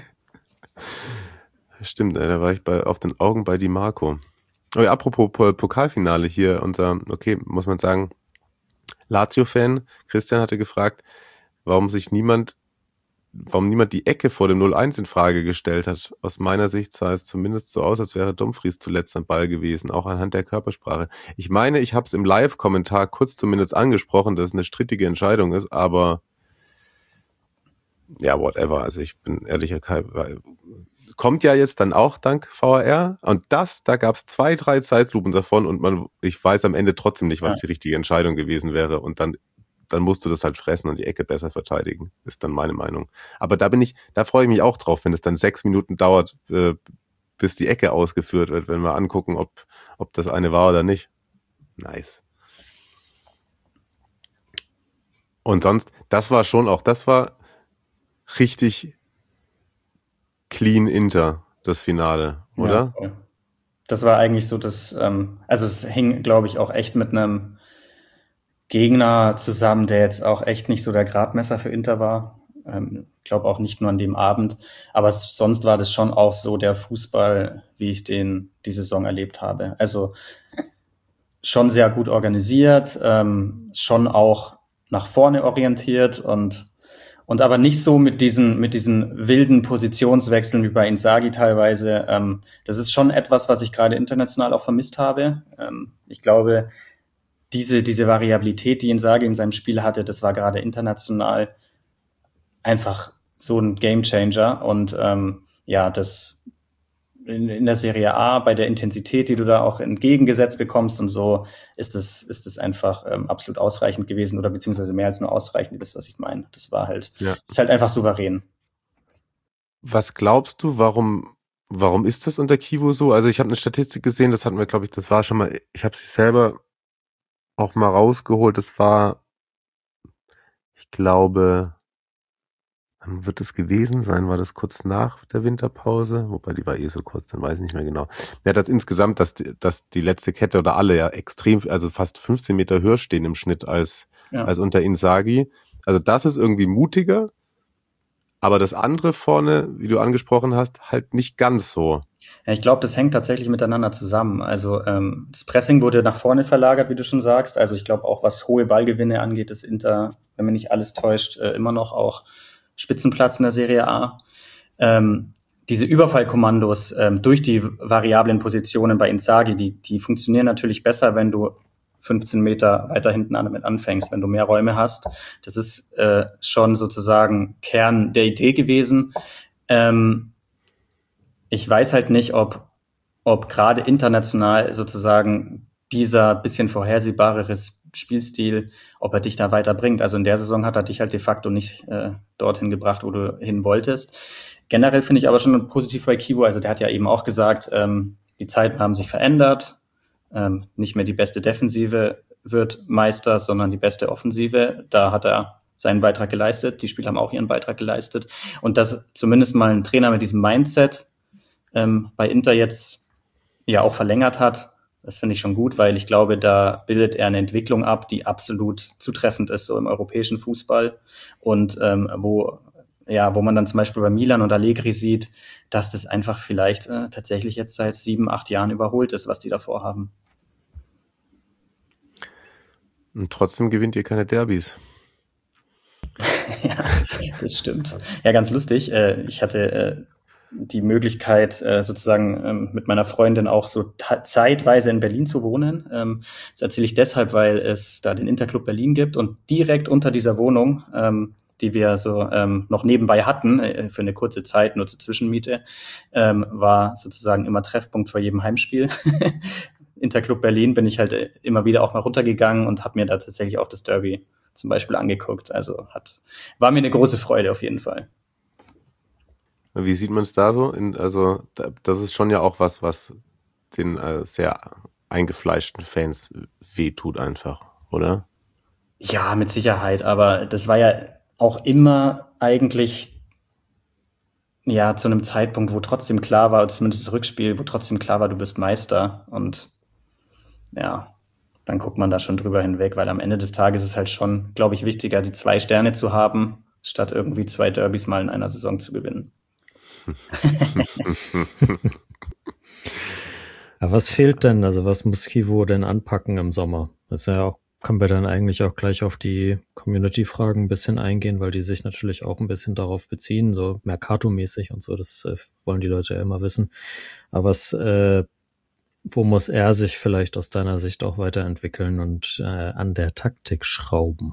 Stimmt, da war ich auf den Augen bei Di Marco. Oh ja, apropos Pokalfinale hier, muss man sagen, Lazio-Fan, Christian hatte gefragt, warum niemand die Ecke vor dem 0-1 in Frage gestellt hat. Aus meiner Sicht sah es zumindest so aus, als wäre Dumfries zuletzt am Ball gewesen, auch anhand der Körpersprache. Ich meine, ich habe es im Live-Kommentar kurz zumindest angesprochen, dass es eine strittige Entscheidung ist, aber ja, whatever. Also ich bin ehrlicher kommt ja jetzt dann auch dank VAR. Und da gab es 2, 3 Zeitlupen davon und ich weiß am Ende trotzdem nicht, was die richtige Entscheidung gewesen wäre. Und dann musst du das halt fressen und die Ecke besser verteidigen, ist dann meine Meinung. Aber da freue ich mich auch drauf, wenn es dann 6 Minuten dauert, bis die Ecke ausgeführt wird, wenn wir angucken, ob das eine war oder nicht. Nice. Und sonst, das war richtig clean Inter, das Finale, oder? Ja, voll. Das war eigentlich so also es hing, glaube ich, auch echt mit einem Gegner zusammen, der jetzt auch echt nicht so der Gradmesser für Inter war. Ich glaube auch nicht nur an dem Abend. Aber sonst war das schon auch so der Fußball, wie ich die Saison erlebt habe. Also schon sehr gut organisiert, schon auch nach vorne orientiert und aber nicht so mit diesen wilden Positionswechseln wie bei Inzaghi teilweise. Das ist schon etwas, was ich gerade international auch vermisst habe. Ich glaube, diese Variabilität, die Inzaghi in seinem Spiel hatte, das war gerade international einfach so ein Gamechanger. Und das in der Serie A, bei der Intensität, die du da auch entgegengesetzt bekommst und so, ist es einfach absolut ausreichend gewesen oder beziehungsweise mehr als nur ausreichend, ihr wisst, was ich meine. Das war halt, das ist halt einfach souverän. Was glaubst du, warum ist das unter Kivu so? Also ich habe eine Statistik gesehen, das hatten wir, glaube ich, das war schon mal, ich habe sie selber auch mal rausgeholt, das war, ich glaube, wann wird es gewesen sein? War das kurz nach der Winterpause? Wobei, die war so kurz, dann weiß ich nicht mehr genau. Ja, das insgesamt, dass die letzte Kette oder alle ja extrem, also fast 15 Meter höher stehen im Schnitt als unter Inzaghi. Also das ist irgendwie mutiger, aber das andere vorne, wie du angesprochen hast, halt nicht ganz so. Ja, ich glaube, das hängt tatsächlich miteinander zusammen. Also das Pressing wurde nach vorne verlagert, wie du schon sagst. Also ich glaube auch, was hohe Ballgewinne angeht, ist Inter, wenn mich nicht alles täuscht, immer noch auch Spitzenplatz in der Serie A. Diese Überfallkommandos durch die variablen Positionen bei Inzaghi, die funktionieren natürlich besser, wenn du 15 Meter weiter hinten damit anfängst, wenn du mehr Räume hast. Das ist schon sozusagen Kern der Idee gewesen. Ich weiß halt nicht, ob gerade international sozusagen dieser bisschen vorhersehbarere Spielstil, ob er dich da weiterbringt. Also in der Saison hat er dich halt de facto nicht dorthin gebracht, wo du hin wolltest. Generell finde ich aber schon positiv bei Kivu, also der hat ja eben auch gesagt, die Zeiten haben sich verändert, nicht mehr die beste Defensive wird Meister, sondern die beste Offensive. Da hat er seinen Beitrag geleistet, die Spieler haben auch ihren Beitrag geleistet. Und dass zumindest mal ein Trainer mit diesem Mindset bei Inter jetzt ja auch verlängert hat, das finde ich schon gut, weil ich glaube, da bildet er eine Entwicklung ab, die absolut zutreffend ist, so im europäischen Fußball. Und wo man dann zum Beispiel bei Milan und Allegri sieht, dass das einfach vielleicht tatsächlich jetzt seit 7, 8 Jahren überholt ist, was die davor haben. Und trotzdem gewinnt ihr keine Derbys. Ja, das stimmt. Ja, ganz lustig. Ich hatte die Möglichkeit, sozusagen mit meiner Freundin auch so zeitweise in Berlin zu wohnen. Das erzähle ich deshalb, weil es da den Interclub Berlin gibt und direkt unter dieser Wohnung, die wir so noch nebenbei hatten, für eine kurze Zeit, nur zur Zwischenmiete, war sozusagen immer Treffpunkt vor jedem Heimspiel. Interclub Berlin bin ich halt immer wieder auch mal runtergegangen und habe mir da tatsächlich auch das Derby zum Beispiel angeguckt. Also war mir eine große Freude auf jeden Fall. Wie sieht man es da so? Das ist schon ja auch was den sehr eingefleischten Fans wehtut einfach, oder? Ja, mit Sicherheit, aber das war ja auch immer eigentlich ja zu einem Zeitpunkt, wo trotzdem klar war, zumindest das Rückspiel, wo trotzdem klar war, du bist Meister und ja, dann guckt man da schon drüber hinweg, weil am Ende des Tages ist es halt schon, glaube ich, wichtiger, die 2 Sterne zu haben, statt irgendwie 2 Derbys mal in einer Saison zu gewinnen. Aber was fehlt denn? Also was muss Kivu denn anpacken im Sommer? Das ist ja auch, können wir dann eigentlich auch gleich auf die Community-Fragen ein bisschen eingehen, weil die sich natürlich auch ein bisschen darauf beziehen, so Mercato-mäßig und so, das wollen die Leute ja immer wissen. Aber wo muss er sich vielleicht aus deiner Sicht auch weiterentwickeln und an der Taktik schrauben?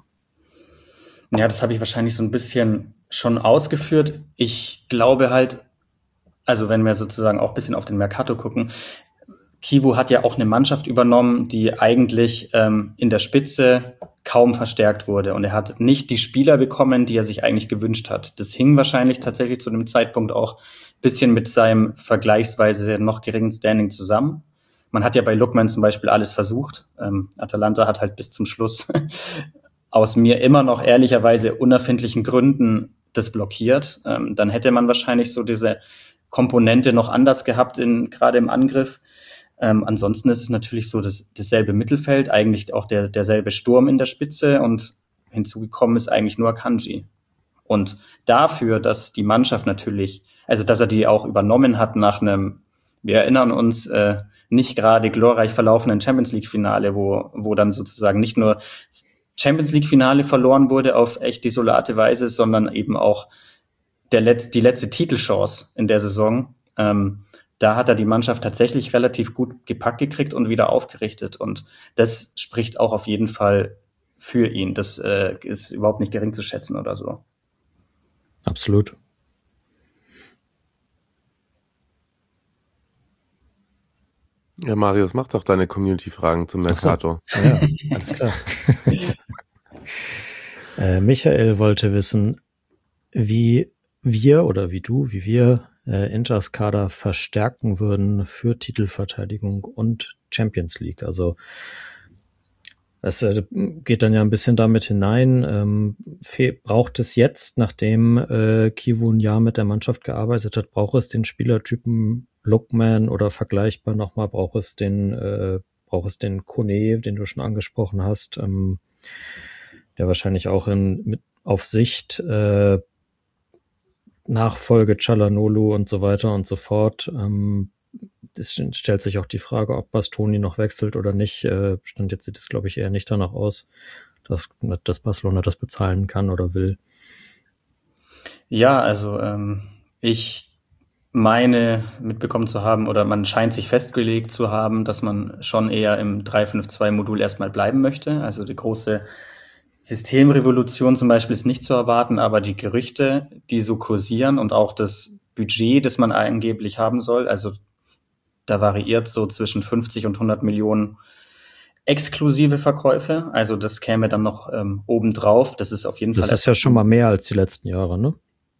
Ja, das habe ich wahrscheinlich so ein bisschen schon ausgeführt. Ich glaube halt, also wenn wir sozusagen auch ein bisschen auf den Mercato gucken, Kivu hat ja auch eine Mannschaft übernommen, die eigentlich in der Spitze kaum verstärkt wurde. Und er hat nicht die Spieler bekommen, die er sich eigentlich gewünscht hat. Das hing wahrscheinlich tatsächlich zu dem Zeitpunkt auch ein bisschen mit seinem vergleichsweise noch geringen Standing zusammen. Man hat ja bei Lookman zum Beispiel alles versucht. Atalanta hat halt bis zum Schluss aus mir immer noch ehrlicherweise unerfindlichen Gründen das blockiert. Dann hätte man wahrscheinlich so diese Komponente noch anders gehabt, gerade im Angriff. Ansonsten ist es natürlich so dasselbe Mittelfeld, eigentlich auch derselbe Sturm in der Spitze und hinzugekommen ist eigentlich nur Akanji. Und dafür, dass die Mannschaft natürlich, also dass er die auch übernommen hat nach einem, wir erinnern uns, nicht gerade glorreich verlaufenden Champions-League-Finale, wo dann sozusagen nicht nur das Champions-League-Finale verloren wurde auf echt desolate Weise, sondern eben auch die letzte Titelchance in der Saison. Da hat er die Mannschaft tatsächlich relativ gut gepackt gekriegt und wieder aufgerichtet. Und das spricht auch auf jeden Fall für ihn. Das ist überhaupt nicht gering zu schätzen oder so. Absolut. Ja, Marius, mach doch deine Community-Fragen zum Mercato. So. Ja, alles klar. Michael wollte wissen, wie wir Inters Kader verstärken würden für Titelverteidigung und Champions League. Also das geht dann ja ein bisschen damit hinein. Braucht es jetzt, nachdem Kivu ein Jahr mit der Mannschaft gearbeitet hat, braucht es den Spielertypen Lookman oder vergleichbar nochmal, braucht es den Kone, den du schon angesprochen hast, der wahrscheinlich auch auf Sicht Nachfolge Çalhanoğlu und so weiter und so fort. Es stellt sich auch die Frage, ob Bastoni noch wechselt oder nicht. Stand jetzt sieht es, glaube ich, eher nicht danach aus, dass Barcelona das bezahlen kann oder will. Ja, also ich meine mitbekommen zu haben, oder man scheint sich festgelegt zu haben, dass man schon eher im 3-5-2-Modul erstmal bleiben möchte. Also die große Systemrevolution zum Beispiel ist nicht zu erwarten, aber die Gerüchte, die so kursieren und auch das Budget, das man angeblich haben soll, also da variiert so zwischen 50 und 100 Millionen exklusive Verkäufe. Also das käme dann noch obendrauf. Das ist auf jeden Fall. Das ist ja schon mal mehr als die letzten Jahre, ne?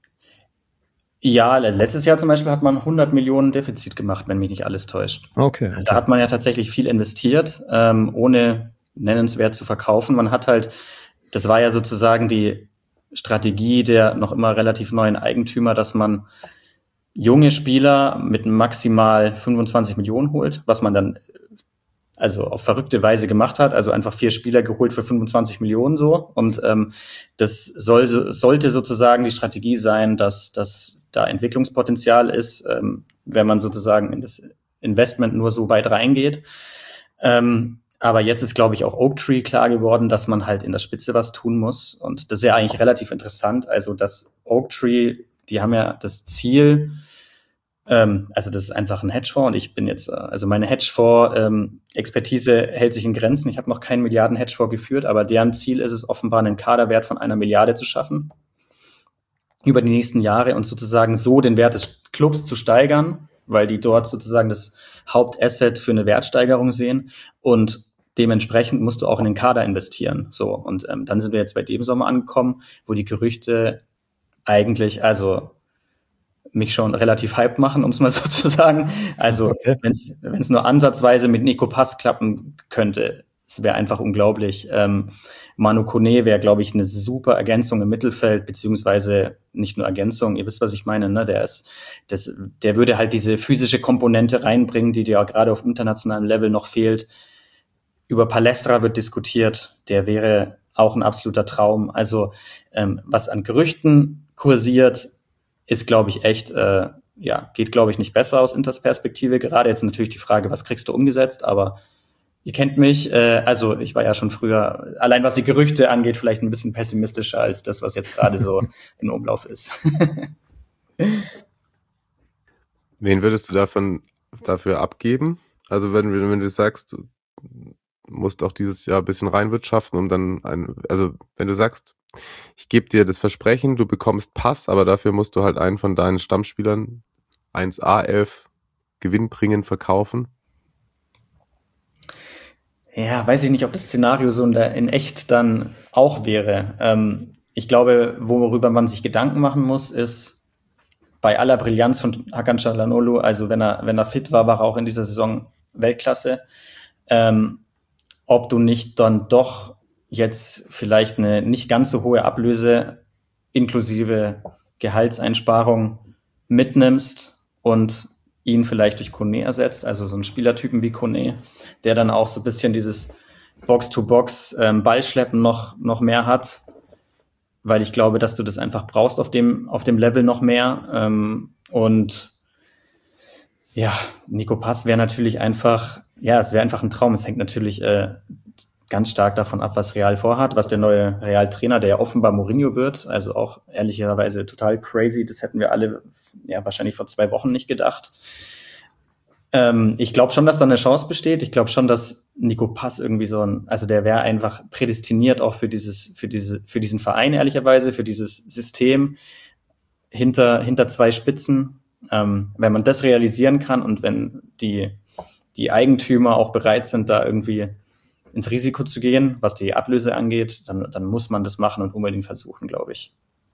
Ja, letztes Jahr zum Beispiel hat man 100 Millionen Defizit gemacht, wenn mich nicht alles täuscht. Okay. Also da hat man ja tatsächlich viel investiert, ohne nennenswert zu verkaufen. Man hat halt, das war ja sozusagen die Strategie der noch immer relativ neuen Eigentümer, dass man junge Spieler mit maximal 25 Millionen holt, was man dann also auf verrückte Weise gemacht hat, also einfach 4 Spieler geholt für 25 Millionen so. Und das sollte sozusagen die Strategie sein, dass da Entwicklungspotenzial ist, wenn man sozusagen in das Investment nur so weit reingeht. Aber jetzt ist, glaube ich, auch Oaktree klar geworden, dass man halt in der Spitze was tun muss. Und das ist ja eigentlich relativ interessant. Also das Oaktree, die haben ja das Ziel, also das ist einfach ein Hedgefonds und ich bin jetzt, also meine Hedgefonds-Expertise hält sich in Grenzen. Ich habe noch keinen Milliarden-Hedgefonds geführt, aber deren Ziel ist es offenbar, einen Kaderwert von 1 Milliarde zu schaffen über die nächsten Jahre und sozusagen so den Wert des Clubs zu steigern, weil die dort sozusagen das Hauptasset für eine Wertsteigerung sehen und dementsprechend musst du auch in den Kader investieren. So, und dann sind wir jetzt bei dem Sommer angekommen, wo die Gerüchte eigentlich, also mich schon relativ hyped machen, um es mal so zu sagen. Also okay. Wenn es nur ansatzweise mit Nico Pass klappen könnte, es wäre einfach unglaublich. Manu Kone wäre, glaube ich, eine super Ergänzung im Mittelfeld, beziehungsweise nicht nur Ergänzung, ihr wisst, was ich meine, ne? Der würde halt diese physische Komponente reinbringen, die dir ja gerade auf internationalem Level noch fehlt. Über Palestra wird diskutiert, der wäre auch ein absoluter Traum. Also was an Gerüchten kursiert, ist, glaube ich, echt, geht, glaube ich, nicht besser aus Inters Perspektive. Gerade jetzt natürlich die Frage, was kriegst du umgesetzt, aber ihr kennt mich, also ich war ja schon früher, allein was die Gerüchte angeht, vielleicht ein bisschen pessimistischer als das, was jetzt gerade so in Umlauf ist. Wen würdest du dafür abgeben? Also wenn du sagst, du musst auch dieses Jahr ein bisschen reinwirtschaften, um dann also wenn du sagst, ich gebe dir das Versprechen, du bekommst Pass, aber dafür musst du halt einen von deinen Stammspielern 1A11 gewinnbringend verkaufen? Ja, weiß ich nicht, ob das Szenario so in echt dann auch wäre. Ich glaube, worüber man sich Gedanken machen muss, ist bei aller Brillanz von Hakan Çalhanoğlu, also wenn er fit war, war er auch in dieser Saison Weltklasse, ob du nicht dann doch jetzt vielleicht eine nicht ganz so hohe Ablöse inklusive Gehaltseinsparung mitnimmst und ihn vielleicht durch Koné ersetzt, also so einen Spielertypen wie Koné, der dann auch so ein bisschen dieses Box-to-Box Ballschleppen noch mehr hat, weil ich glaube, dass du das einfach brauchst auf dem Level noch mehr. Und ja, Nico Pass wäre natürlich einfach, es wäre einfach ein Traum. Es hängt natürlich ganz stark davon ab, was Real vorhat, was der neue Real-Trainer, der ja offenbar Mourinho wird, also auch ehrlicherweise total crazy, das hätten wir alle wahrscheinlich vor 2 Wochen nicht gedacht. Ich glaube schon, dass da eine Chance besteht. Ich glaube schon, dass Nico Pass irgendwie also der wäre einfach prädestiniert auch für diesen Verein, ehrlicherweise, für dieses System hinter 2 Spitzen. Wenn man das realisieren kann und wenn die Eigentümer auch bereit sind, da irgendwie ins Risiko zu gehen, was die Ablöse angeht, dann muss man das machen und unbedingt versuchen, glaube ich.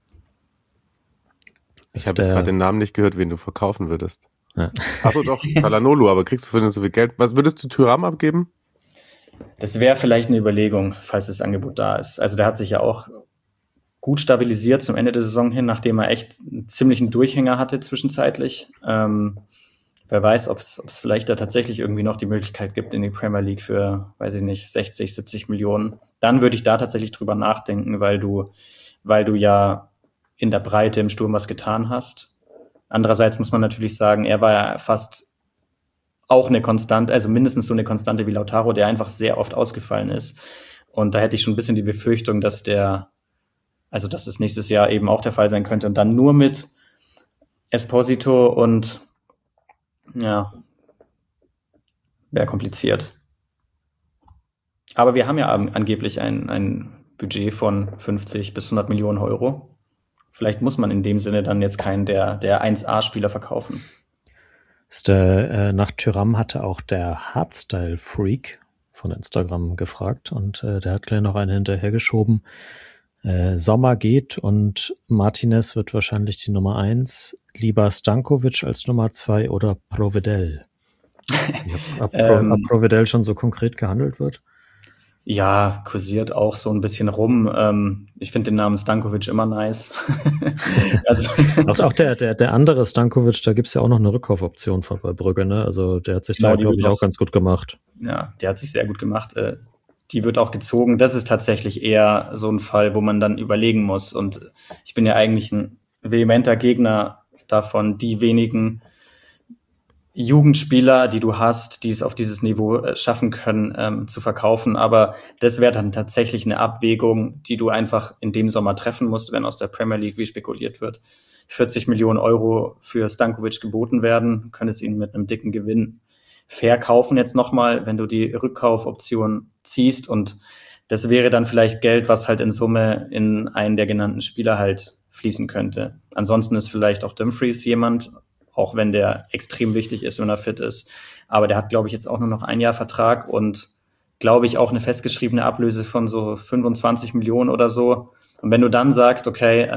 Ich habe jetzt gerade den Namen nicht gehört, wen du verkaufen würdest. Ja. Achso, doch, Çalhanoğlu, aber kriegst du für den so viel Geld? Was würdest du Thuram abgeben? Das wäre vielleicht eine Überlegung, falls das Angebot da ist. Also der hat sich ja auch gut stabilisiert zum Ende der Saison hin, nachdem er echt einen ziemlichen Durchhänger hatte zwischenzeitlich. Wer weiß, ob es vielleicht da tatsächlich irgendwie noch die Möglichkeit gibt in die Premier League für, weiß ich nicht, 60, 70 Millionen. Dann würde ich da tatsächlich drüber nachdenken, weil du ja in der Breite im Sturm was getan hast. Andererseits muss man natürlich sagen, er war ja fast auch eine Konstante, also mindestens so eine Konstante wie Lautaro, der einfach sehr oft ausgefallen ist. Und da hätte ich schon ein bisschen die Befürchtung, dass das nächstes Jahr eben auch der Fall sein könnte und dann nur mit Esposito und wäre kompliziert. Aber wir haben ja angeblich ein Budget von 50 bis 100 Millionen Euro. Vielleicht muss man in dem Sinne dann jetzt keinen der 1A-Spieler verkaufen. Nach Thuram hatte auch der Hardstyle-Freak von Instagram gefragt und der hat gleich noch einen hinterhergeschoben. Sommer geht und Martinez wird wahrscheinlich die Nummer 1. Lieber Stankovic als Nummer 2 oder Provedel? Ob Provedel schon so konkret gehandelt wird? Ja, kursiert auch so ein bisschen rum. Ich finde den Namen Stankovic immer nice. Also auch der andere Stankovic, da gibt's ja auch noch eine Rückkaufoption von bei Brügge, ne? Also der hat sich da, glaube ich, auch ganz gut gemacht. Ja, der hat sich sehr gut gemacht. Die wird auch gezogen. Das ist tatsächlich eher so ein Fall, wo man dann überlegen muss. Und ich bin ja eigentlich ein vehementer Gegner davon, die wenigen Jugendspieler, die du hast, die es auf dieses Niveau schaffen können, zu verkaufen. Aber das wäre dann tatsächlich eine Abwägung, die du einfach in dem Sommer treffen musst, wenn aus der Premier League, wie spekuliert wird, 40 Millionen Euro für Stankovic geboten werden, könntest ihn mit einem dicken Gewinn verkaufen jetzt nochmal, wenn du die Rückkaufoption ziehst. Und das wäre dann vielleicht Geld, was halt in Summe in einen der genannten Spieler halt fließen könnte. Ansonsten ist vielleicht auch Dumfries jemand, auch wenn der extrem wichtig ist, wenn er fit ist. Aber der hat, glaube ich, jetzt auch nur noch 1 Jahr Vertrag und, glaube ich, auch eine festgeschriebene Ablöse von so 25 Millionen oder so. Und wenn du dann sagst, okay,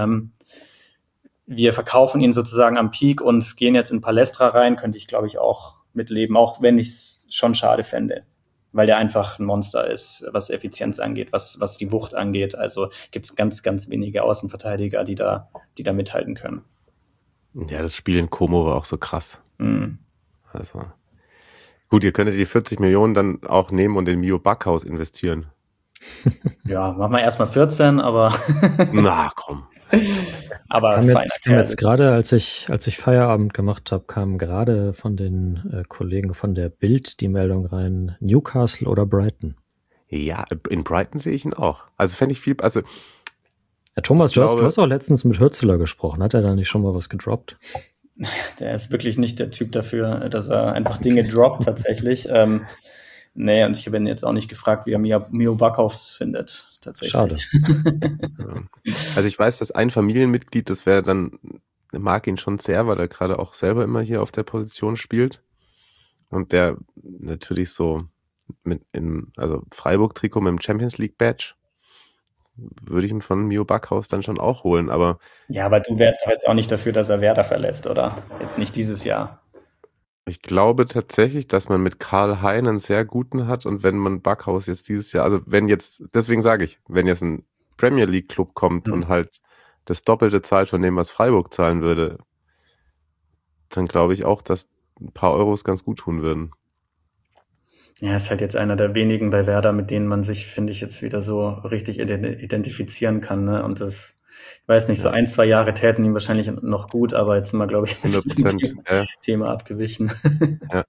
wir verkaufen ihn sozusagen am Peak und gehen jetzt in Palestra rein, könnte ich, glaube ich, auch mitleben, auch wenn ich es schon schade fände, weil der einfach ein Monster ist, was Effizienz angeht, was die Wucht angeht. Also gibt es ganz, ganz wenige Außenverteidiger, die da mithalten können. Ja, das Spiel in Como war auch so krass. Mhm. Also gut, ihr könntet die 40 Millionen dann auch nehmen und in Mio Backhaus investieren. Ja, machen wir erstmal 14, aber na komm. Aber kam jetzt gerade, als ich Feierabend gemacht habe, kam gerade von den Kollegen von der Bild die Meldung rein, Newcastle oder Brighton. Ja, in Brighton sehe ich ihn auch. Also fände ich viel, also ja, Thomas, du hast auch letztens mit Hürzeler gesprochen. Hat er da nicht schon mal was gedroppt? Der ist wirklich nicht der Typ dafür, dass er einfach Dinge droppt tatsächlich. Nee, und ich habe ihn jetzt auch nicht gefragt, wie er Mio Backhaus findet, tatsächlich. Schade. Also ich weiß, dass ein Familienmitglied, das wäre dann mag ihn schon sehr, weil er gerade auch selber immer hier auf der Position spielt. Und der natürlich so also Freiburg-Trikot mit dem Champions League Badge würde ich ihm von Mio Backhaus dann schon auch holen, aber... Ja, aber du wärst doch jetzt auch nicht dafür, dass er Werder verlässt, oder? Jetzt nicht dieses Jahr. Ich glaube tatsächlich, dass man mit Karl Hein einen sehr guten hat und wenn man Backhaus jetzt dieses Jahr, also deswegen sage ich, wenn jetzt ein Premier League Club kommt und halt das Doppelte zahlt von dem, was Freiburg zahlen würde, dann glaube ich auch, dass ein paar Euros ganz gut tun würden. Ja, ist halt jetzt einer der wenigen bei Werder, mit denen man sich, finde ich, jetzt wieder so richtig identifizieren kann. Ne? Und das, ich weiß nicht, so 1-2 Jahre täten ihm wahrscheinlich noch gut, aber jetzt sind wir, glaube ich, ein bisschen vom Thema abgewichen. Ja.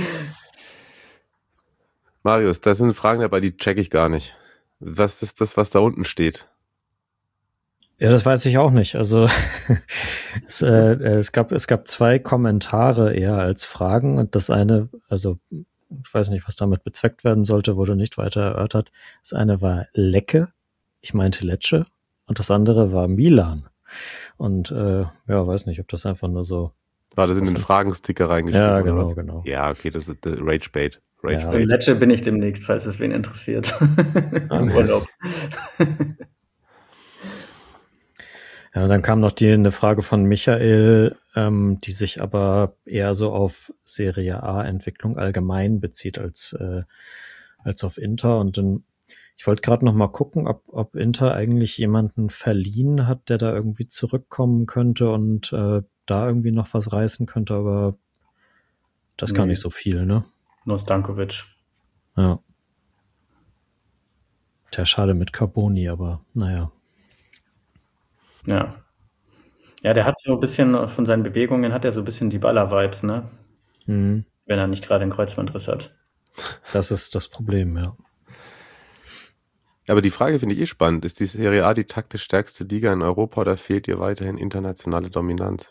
Marius, da sind Fragen dabei, die check ich gar nicht. Was ist das, was da unten steht? Ja, das weiß ich auch nicht. Also es gab 2 Kommentare eher als Fragen und das eine, also ich weiß nicht, was damit bezweckt werden sollte, wurde nicht weiter erörtert. Das eine war Lecce, ich meinte Lecce, und das andere war Milan. Und weiß nicht, ob das einfach nur so... War das in den Fragensticker reingeschrieben? Ja, genau, genau. Ja, okay, das ist Rage-Bait. Ja, also in Lecce bin ich demnächst, falls es wen interessiert. Im Urlaub. Ja, und dann kam noch eine Frage von Michael, die sich aber eher so auf Serie A-Entwicklung allgemein bezieht als auf Inter. Und dann, ich wollte gerade noch mal gucken, ob Inter eigentlich jemanden verliehen hat, der da irgendwie zurückkommen könnte und da irgendwie noch was reißen könnte, aber das gar nicht so viel, ne? Nur Stankovic. Ja. Tja, schade mit Carboni, aber naja. Ja. Ja, der hat so ein bisschen, von seinen Bewegungen hat er so ein bisschen die Baller-Vibes, ne? Mhm. Wenn er nicht gerade einen Kreuzbandriss hat. Das ist das Problem, ja. Aber die Frage finde ich spannend. Ist die Serie A die taktisch stärkste Liga in Europa oder fehlt ihr weiterhin internationale Dominanz?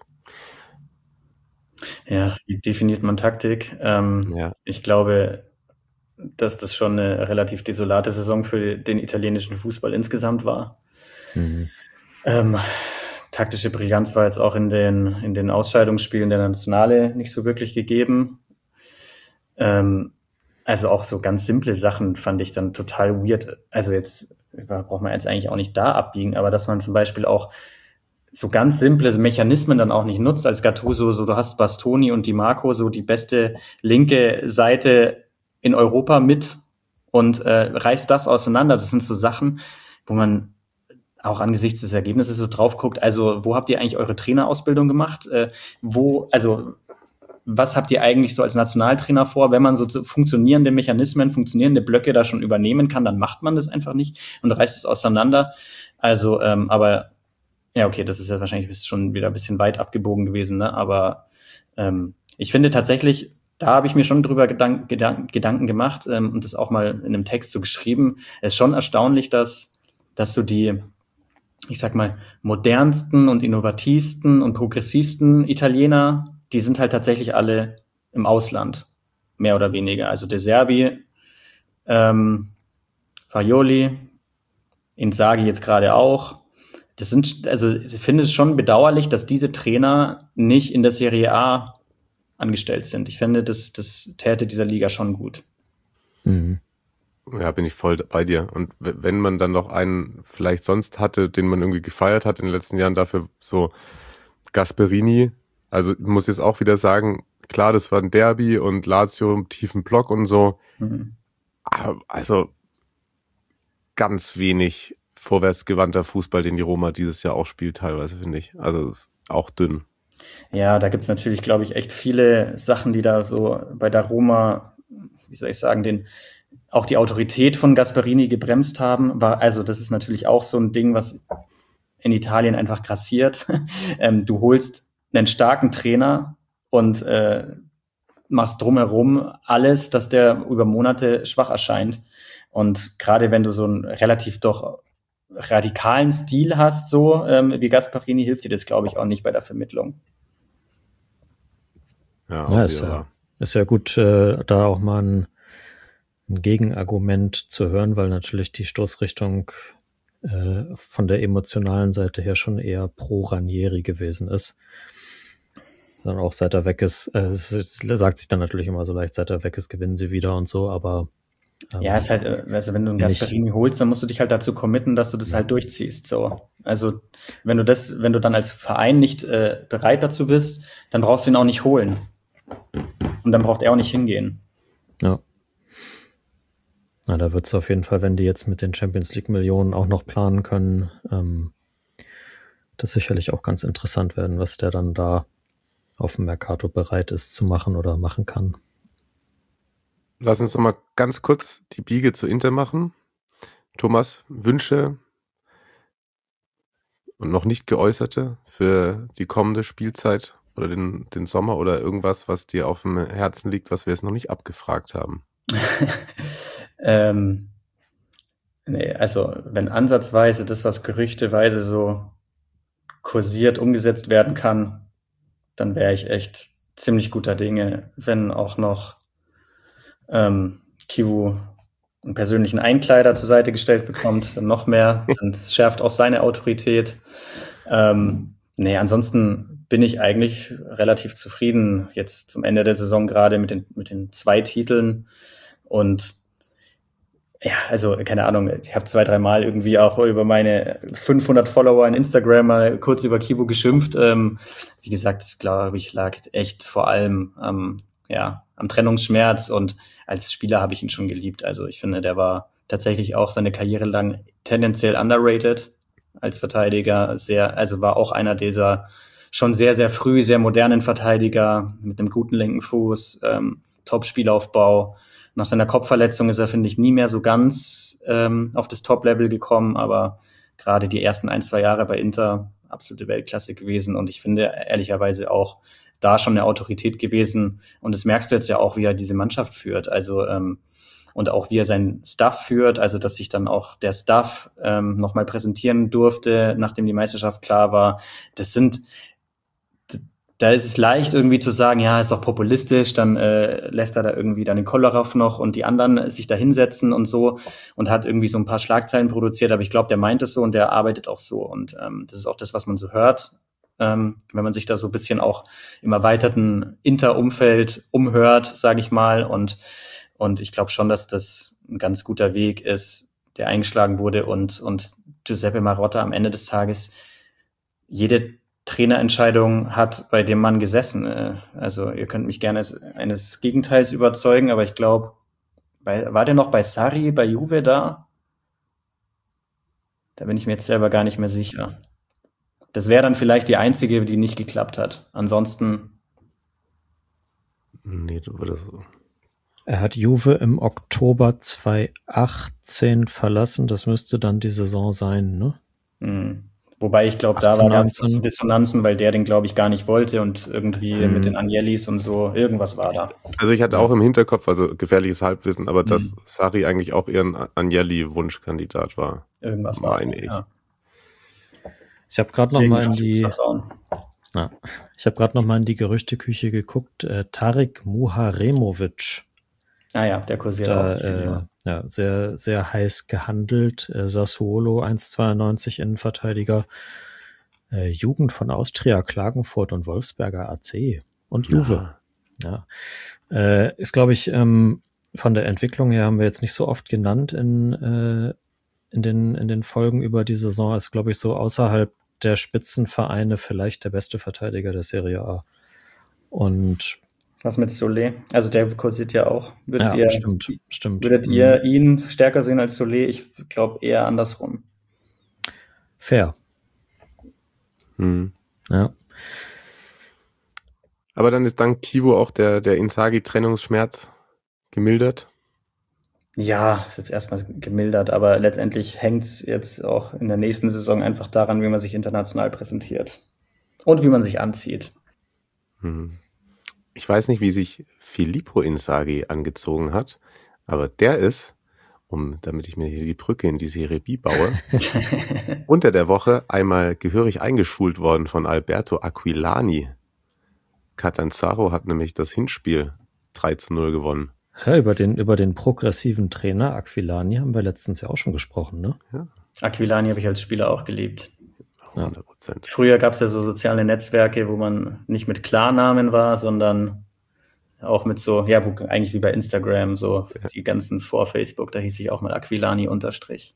Ja, wie definiert man Taktik? Ich glaube, dass das schon eine relativ desolate Saison für den italienischen Fußball insgesamt war. Mhm. Taktische Brillanz war jetzt auch in den Ausscheidungsspielen der Nationale nicht so wirklich gegeben. Also auch so ganz simple Sachen fand ich dann total weird. Also jetzt braucht man jetzt eigentlich auch nicht da abbiegen, aber dass man zum Beispiel auch so ganz simple Mechanismen dann auch nicht nutzt als Gattuso, so du hast Bastoni und Di Marco, so die beste linke Seite in Europa mit und reißt das auseinander. Das sind so Sachen, wo man auch angesichts des Ergebnisses so drauf guckt, also wo habt ihr eigentlich eure Trainerausbildung gemacht? Was habt ihr eigentlich so als Nationaltrainer vor? Wenn man so funktionierende Mechanismen, funktionierende Blöcke da schon übernehmen kann, dann macht man das einfach nicht und reißt es auseinander. Also, aber ja, okay, das ist ja wahrscheinlich schon wieder ein bisschen weit abgebogen gewesen, ne? Aber ich finde tatsächlich, da habe ich mir schon drüber Gedanken gemacht und das auch mal in einem Text so geschrieben. Es ist schon erstaunlich, dass so die, ich sag mal, modernsten und innovativsten und progressivsten Italiener, die sind halt tatsächlich alle im Ausland, mehr oder weniger. Also De Zerbi, Faioli, Inzaghi jetzt gerade auch. Ich finde es schon bedauerlich, dass diese Trainer nicht in der Serie A angestellt sind. Ich finde, das täte dieser Liga schon gut. Mhm. Ja, bin ich voll bei dir. Und wenn man dann noch einen vielleicht sonst hatte, den man irgendwie gefeiert hat in den letzten Jahren, dafür so Gasperini, also ich muss jetzt auch wieder sagen, klar, das war ein Derby und Lazio im tiefen Block und so, also ganz wenig vorwärtsgewandter Fußball, den die Roma dieses Jahr auch spielt teilweise, finde ich. Also auch dünn. Ja, da gibt's natürlich, glaube ich, echt viele Sachen, die da so bei der Roma, wie soll ich sagen, auch die Autorität von Gasperini gebremst haben. Also das ist natürlich auch so ein Ding, was in Italien einfach grassiert. Du holst einen starken Trainer und machst drumherum alles, dass der über Monate schwach erscheint. Und gerade wenn du so einen relativ doch radikalen Stil hast, so wie Gasperini, hilft dir das, glaube ich, auch nicht bei der Vermittlung. Ja, ist ja gut, da auch mal ein Gegenargument zu hören, weil natürlich die Stoßrichtung von der emotionalen Seite her schon eher pro Ranieri gewesen ist. Dann auch seit er weg ist, es sagt sich dann natürlich immer so leicht, seit er weg ist, gewinnen sie wieder und so, aber ja, ist halt, also wenn du einen Gasperini holst, dann musst du dich halt dazu committen, dass du das halt durchziehst, so. Also, wenn du dann als Verein nicht bereit dazu bist, dann brauchst du ihn auch nicht holen. Und dann braucht er auch nicht hingehen. Ja. Na, da wird es auf jeden Fall, wenn die jetzt mit den Champions League Millionen auch noch planen können, das sicherlich auch ganz interessant werden, was der dann da auf dem Mercato bereit ist zu machen oder machen kann. Lass uns noch mal ganz kurz die Biege zu Inter machen. Thomas, Wünsche und noch nicht geäußerte für die kommende Spielzeit oder den Sommer oder irgendwas, was dir auf dem Herzen liegt, was wir jetzt noch nicht abgefragt haben? Nee, also wenn ansatzweise das, was gerüchteweise so kursiert, umgesetzt werden kann, dann wäre ich echt ziemlich guter Dinge, wenn auch noch Kivu einen persönlichen Einkleider zur Seite gestellt bekommt, dann noch mehr, dann das schärft auch seine Autorität. Nee, ansonsten bin ich eigentlich relativ zufrieden jetzt zum Ende der Saison, gerade mit den 2 Titeln. Und ja, also keine Ahnung, ich habe 2-3 Mal irgendwie auch über meine 500 Follower in Instagram mal kurz über Kivu geschimpft. Wie gesagt, glaube ich, lag echt vor allem am Trennungsschmerz, und als Spieler habe ich ihn schon geliebt. Also ich finde, der war tatsächlich auch seine Karriere lang tendenziell underrated als Verteidiger. Also war auch einer dieser schon sehr, sehr früh, sehr modernen Verteidiger mit einem guten linken Fuß, Top-Spielaufbau. Nach seiner Kopfverletzung ist er, finde ich, nie mehr so ganz auf das Top-Level gekommen, aber gerade die ersten 1-2 Jahre bei Inter absolute Weltklasse gewesen, und ich finde ehrlicherweise auch da schon eine Autorität gewesen, und das merkst du jetzt ja auch, wie er diese Mannschaft führt, also und auch wie er seinen Staff führt, also dass sich dann auch der Staff nochmal präsentieren durfte, nachdem die Meisterschaft klar war. Da ist es leicht irgendwie zu sagen, ja, ist doch populistisch, dann lässt er da irgendwie dann den Kolarov noch und die anderen sich da hinsetzen und so, und hat irgendwie so ein paar Schlagzeilen produziert, aber ich glaube, der meint es so und der arbeitet auch so, und das ist auch das, was man so hört, wenn man sich da so ein bisschen auch im erweiterten Inter-Umfeld umhört, sage ich mal, und ich glaube schon, dass das ein ganz guter Weg ist, der eingeschlagen wurde, und Giuseppe Marotta am Ende des Tages jede Trainerentscheidung hat bei dem Mann gesessen. Also ihr könnt mich gerne eines Gegenteils überzeugen, aber ich glaube, war der noch bei Sarri, bei Juve da? Da bin ich mir jetzt selber gar nicht mehr sicher. Das wäre dann vielleicht die einzige, die nicht geklappt hat. Ansonsten... Nee, du würdest so. Er hat Juve im Oktober 2018 verlassen. Das müsste dann die Saison sein, ne? Wobei ich glaube, da war ganz Dissonanzen, weil der den, glaube ich, gar nicht wollte, und irgendwie mit den Agnellis und so, irgendwas war da. Also ich hatte auch im Hinterkopf, also gefährliches Halbwissen, aber dass Sarri eigentlich auch eher ein Agnelli-Wunschkandidat war. Irgendwas war, meine ich. Ja. Ich habe gerade noch mal in die Gerüchteküche geguckt. Tarik Muharemovic. Ah ja, der kursiert auch. Ja, sehr, sehr heiß gehandelt. Sassuolo 1,92 Innenverteidiger. Jugend von Austria, Klagenfurt und Wolfsberger AC. Und Juve. Ja. Ist, glaube ich, von der Entwicklung her haben wir jetzt nicht so oft genannt in den Folgen über die Saison. Ist, glaube ich, so außerhalb der Spitzenvereine vielleicht der beste Verteidiger der Serie A. Und was mit Solé? Also der kursiert ja auch. Stimmt. Würdet ihr ihn stärker sehen als Solé? Ich glaube eher andersrum. Fair. Ja. Aber dann ist dank Kivu auch der Inzaghi-Trennungsschmerz gemildert? Ja, ist jetzt erstmal gemildert, aber letztendlich hängt es jetzt auch in der nächsten Saison einfach daran, wie man sich international präsentiert und wie man sich anzieht. Ich weiß nicht, wie sich Filippo Inzaghi angezogen hat, aber der ist, damit ich mir hier die Brücke in die Serie B baue, unter der Woche einmal gehörig eingeschult worden von Alberto Aquilani. Catanzaro hat nämlich das Hinspiel 3-0 gewonnen. Ja, über den progressiven Trainer Aquilani haben wir letztens ja auch schon gesprochen, ne? Ja. Aquilani habe ich als Spieler auch geliebt. 100%. Früher gab es ja so soziale Netzwerke, wo man nicht mit Klarnamen war, sondern auch mit so, ja, wo eigentlich wie bei Instagram, so die ganzen vor Facebook, da hieß ich auch mal Aquilani _.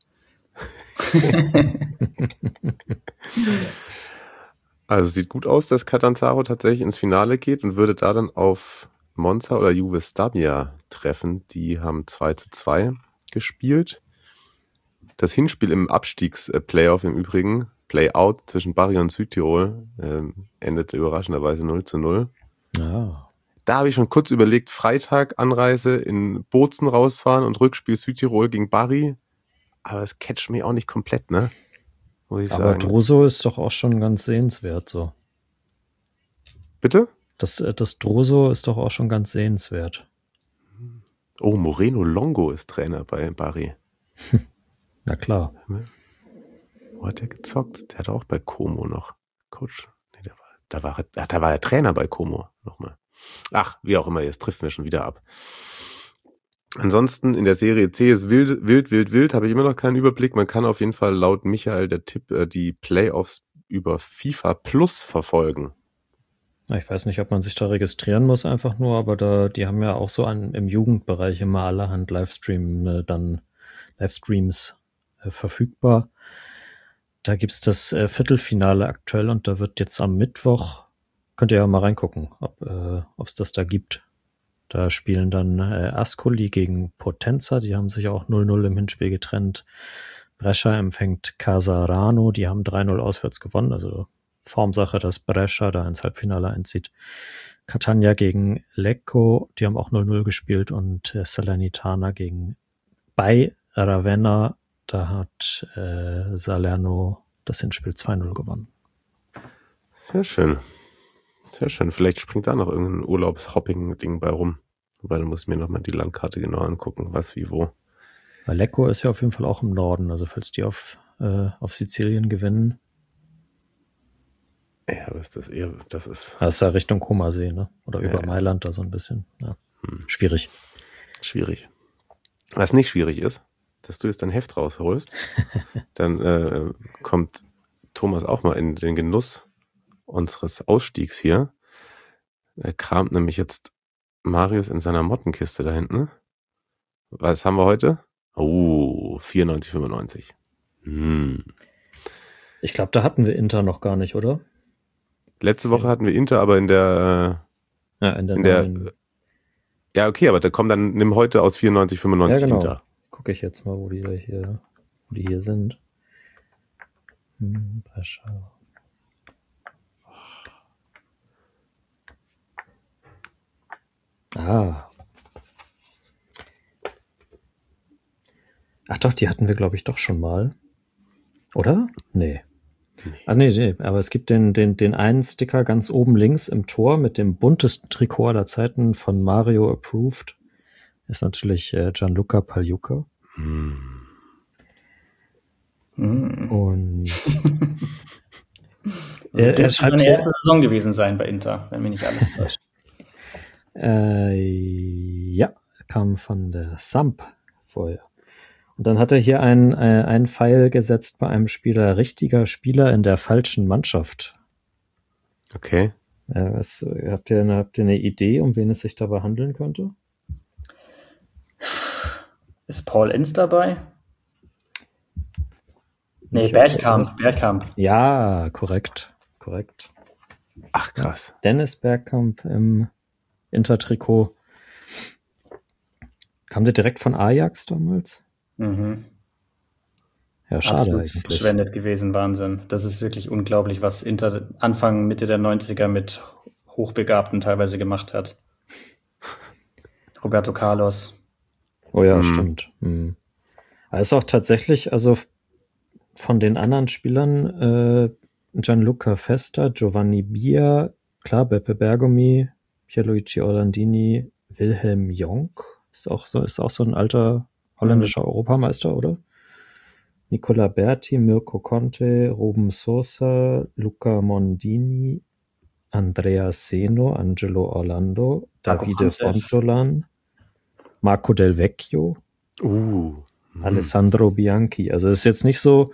Also sieht gut aus, dass Catanzaro tatsächlich ins Finale geht und würde da dann auf Monza oder Juve Stabia treffen. Die haben 2:2 gespielt. Das Hinspiel im Abstiegs-Playoff im Übrigen, Playout zwischen Bari und Südtirol, endete überraschenderweise 0:0. Ja. Da habe ich schon kurz überlegt, Freitag Anreise in Bozen rausfahren und Rückspiel Südtirol gegen Bari. Aber es catcht mich auch nicht komplett, ne? Muss ich Aber sagen. Druso ist doch auch schon ganz sehenswert, so. Bitte? Das Druso ist doch auch schon ganz sehenswert. Oh, Moreno Longo ist Trainer bei Bari. Na klar. Wo hat der gezockt? Der hat auch bei Como noch Coach. Nee, da war er Trainer bei Como nochmal. Ach, wie auch immer, jetzt trifft mir schon wieder ab. Ansonsten in der Serie C ist wild, habe ich immer noch keinen Überblick. Man kann auf jeden Fall laut Michael der Tipp die Playoffs über FIFA Plus verfolgen. Ich weiß nicht, ob man sich da registrieren muss einfach nur, aber die haben ja auch so im Jugendbereich immer allerhand Livestreams verfügbar. Da gibt's das Viertelfinale aktuell und da wird jetzt am Mittwoch, könnt ihr ja mal reingucken, ob es das da gibt. Da spielen dann Ascoli gegen Potenza, die haben sich auch 0:0 im Hinspiel getrennt. Brescia empfängt Casarano, die haben 3:0 auswärts gewonnen, also Formsache, dass Brescia da ins Halbfinale einzieht. Catania gegen Lecco, die haben auch 0:0 gespielt und Salernitana bei Ravenna, da hat Salerno das Hinspiel 2:0 gewonnen. Sehr schön. Sehr schön. Vielleicht springt da noch irgendein Urlaubshopping-Ding bei rum. Wobei, dann muss ich mir nochmal die Landkarte genau angucken, was wie wo. Weil Lecco ist ja auf jeden Fall auch im Norden, also falls die auf Sizilien gewinnen. Ja, aber ist das eher, das ist... Das ist ja Richtung Comasee, ne? Oder über Mailand da so ein bisschen. Ja. Schwierig. Schwierig. Was nicht schwierig ist, dass du jetzt dein Heft rausholst, dann kommt Thomas auch mal in den Genuss unseres Ausstiegs hier. Er kramt nämlich jetzt Marius in seiner Mottenkiste da hinten. Was haben wir heute? Oh, 94,95. Ich glaube, da hatten wir Inter noch gar nicht, oder? Letzte Woche hatten wir Inter, aber in der ja, okay, aber da kommt dann, nimm heute aus 94,95 ja, genau. Inter. Gucke ich jetzt mal, wo die hier sind. Brescia. Ach doch, die hatten wir, glaube ich, doch schon mal. Oder? Nee. Nee, aber es gibt den einen Sticker ganz oben links im Tor mit dem buntesten Trikot aller Zeiten von Mario approved. Ist natürlich Gianluca Pagliuca. Und Das soll seine erste Saison gewesen sein bei Inter, wenn mich nicht alles täuscht. Ja, kam von der Samp vorher. Und dann hat er hier einen Pfeil gesetzt bei einem Spieler, richtiger Spieler in der falschen Mannschaft. Okay. Habt ihr eine Idee, um wen es sich dabei handeln könnte? Ist Paul Ince dabei? Nee, Bergkamp. Ja, korrekt. Ach, krass. Dennis Bergkamp im Inter-Trikot. Kam der direkt von Ajax damals? Mhm. Ja, schade Absolut eigentlich. verschwendet gewesen, Wahnsinn. Das ist wirklich unglaublich, was Inter Anfang, Mitte der 90er mit Hochbegabten teilweise gemacht hat. Roberto Carlos. Oh ja, stimmt. Er ist auch tatsächlich, also von den anderen Spielern, Gianluca Festa, Giovanni Bia, klar, Beppe Bergomi, Pierluigi Orlandini, Wilhelm Jonk, ist auch so ein alter holländischer Europameister, oder? Nicola Berti, Mirko Conte, Ruben Sosa, Luca Mondini, Andrea Seno, Angelo Orlando, Davide Fontolan, Marco Del Vecchio. Alessandro Bianchi. Also es ist jetzt nicht so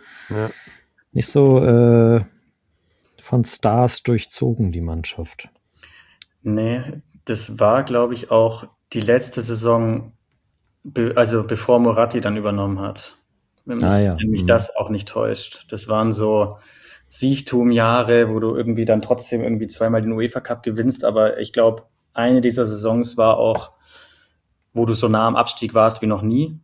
von Stars durchzogen, die Mannschaft. Nee, das war, glaube ich, auch die letzte Saison, bevor Moratti dann übernommen hat. Wenn mich das auch nicht täuscht. Das waren so Siechtum-Jahre, wo du irgendwie dann trotzdem irgendwie zweimal den UEFA Cup gewinnst, aber ich glaube, eine dieser Saisons war auch, wo du so nah am Abstieg warst wie noch nie.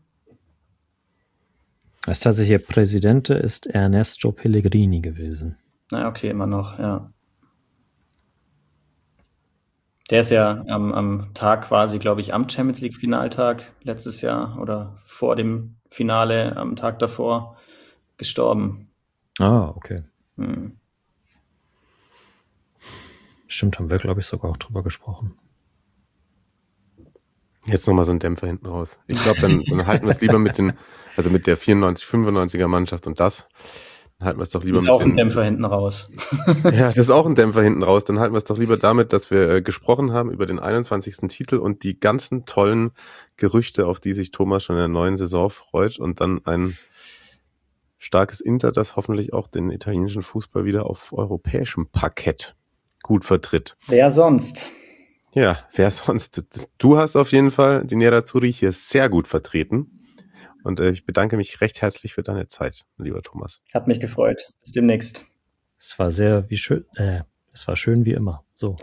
Das tatsächliche Präsidente ist Ernesto Pellegrini gewesen. Na okay, immer noch, ja. Der ist ja am Tag quasi, glaube ich, am Champions League Finaltag letztes Jahr oder vor dem Finale am Tag davor gestorben. Ah, okay. Stimmt, haben wir, glaube ich, sogar auch drüber gesprochen. Jetzt nochmal so ein Dämpfer hinten raus. Ich glaube, dann halten wir es lieber mit der 94-95er Mannschaft und das. Dann halten wir es doch lieber mit dem... Das ist auch ein Dämpfer hinten raus. Ja, das ist auch ein Dämpfer hinten raus. Dann halten wir es doch lieber damit, dass wir gesprochen haben über den 21. Titel und die ganzen tollen Gerüchte, auf die sich Thomas schon in der neuen Saison freut und dann ein starkes Inter, das hoffentlich auch den italienischen Fußball wieder auf europäischem Parkett gut vertritt. Wer sonst? Ja, wer sonst? Du hast auf jeden Fall die Nerazzurri hier sehr gut vertreten. Und ich bedanke mich recht herzlich für deine Zeit, lieber Thomas. Hat mich gefreut. Bis demnächst. Es war es war schön wie immer. So.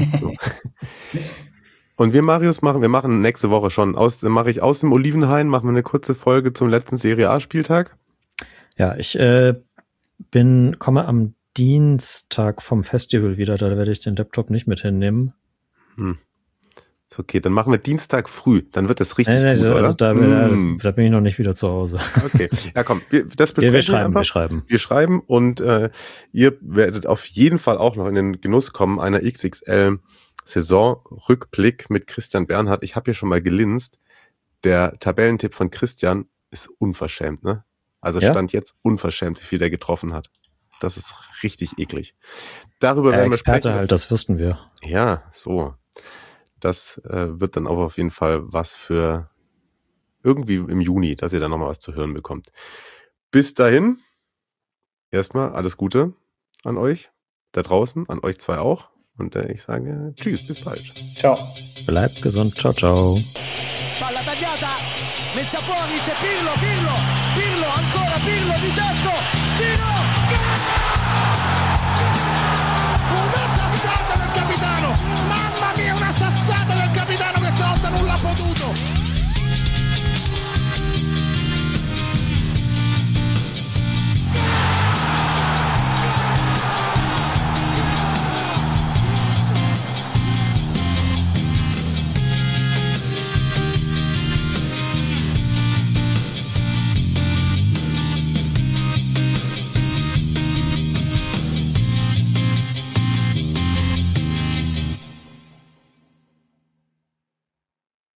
Und wir, Marius, machen nächste Woche schon mache ich aus dem Olivenhain, machen wir eine kurze Folge zum letzten Serie A-Spieltag. Ja, ich komme am Dienstag vom Festival wieder, da werde ich den Laptop nicht mit hinnehmen. Ist okay, dann machen wir Dienstag früh, dann wird das richtig gut, oder? Also da bin ich noch nicht wieder zu Hause. Okay, ja komm, das besprechen wir einfach. Wir schreiben und ihr werdet auf jeden Fall auch noch in den Genuss kommen einer XXL-Saison-Rückblick mit Christian Bernhard. Ich habe hier schon mal gelinst. Der Tabellentipp von Christian ist unverschämt, ne? Also Stand jetzt unverschämt, wie viel der getroffen hat. Das ist richtig eklig. Darüber werden wir Experte sprechen. Halt, das wüssten wir. Ja, so. Das wird dann auch auf jeden Fall was für irgendwie im Juni, dass ihr da nochmal was zu hören bekommt. Bis dahin, erstmal alles Gute an euch da draußen, an euch zwei auch. Und ich sage tschüss, bis bald. Ciao. Bleibt gesund, ciao, ciao. Palla tagliata, messa fuori, c'è Pirlo, ancora Pirlo di tacco, tiro! Una sassata del capitano! Mamma mia, una sassata del capitano che stavolta non l'ha potuto!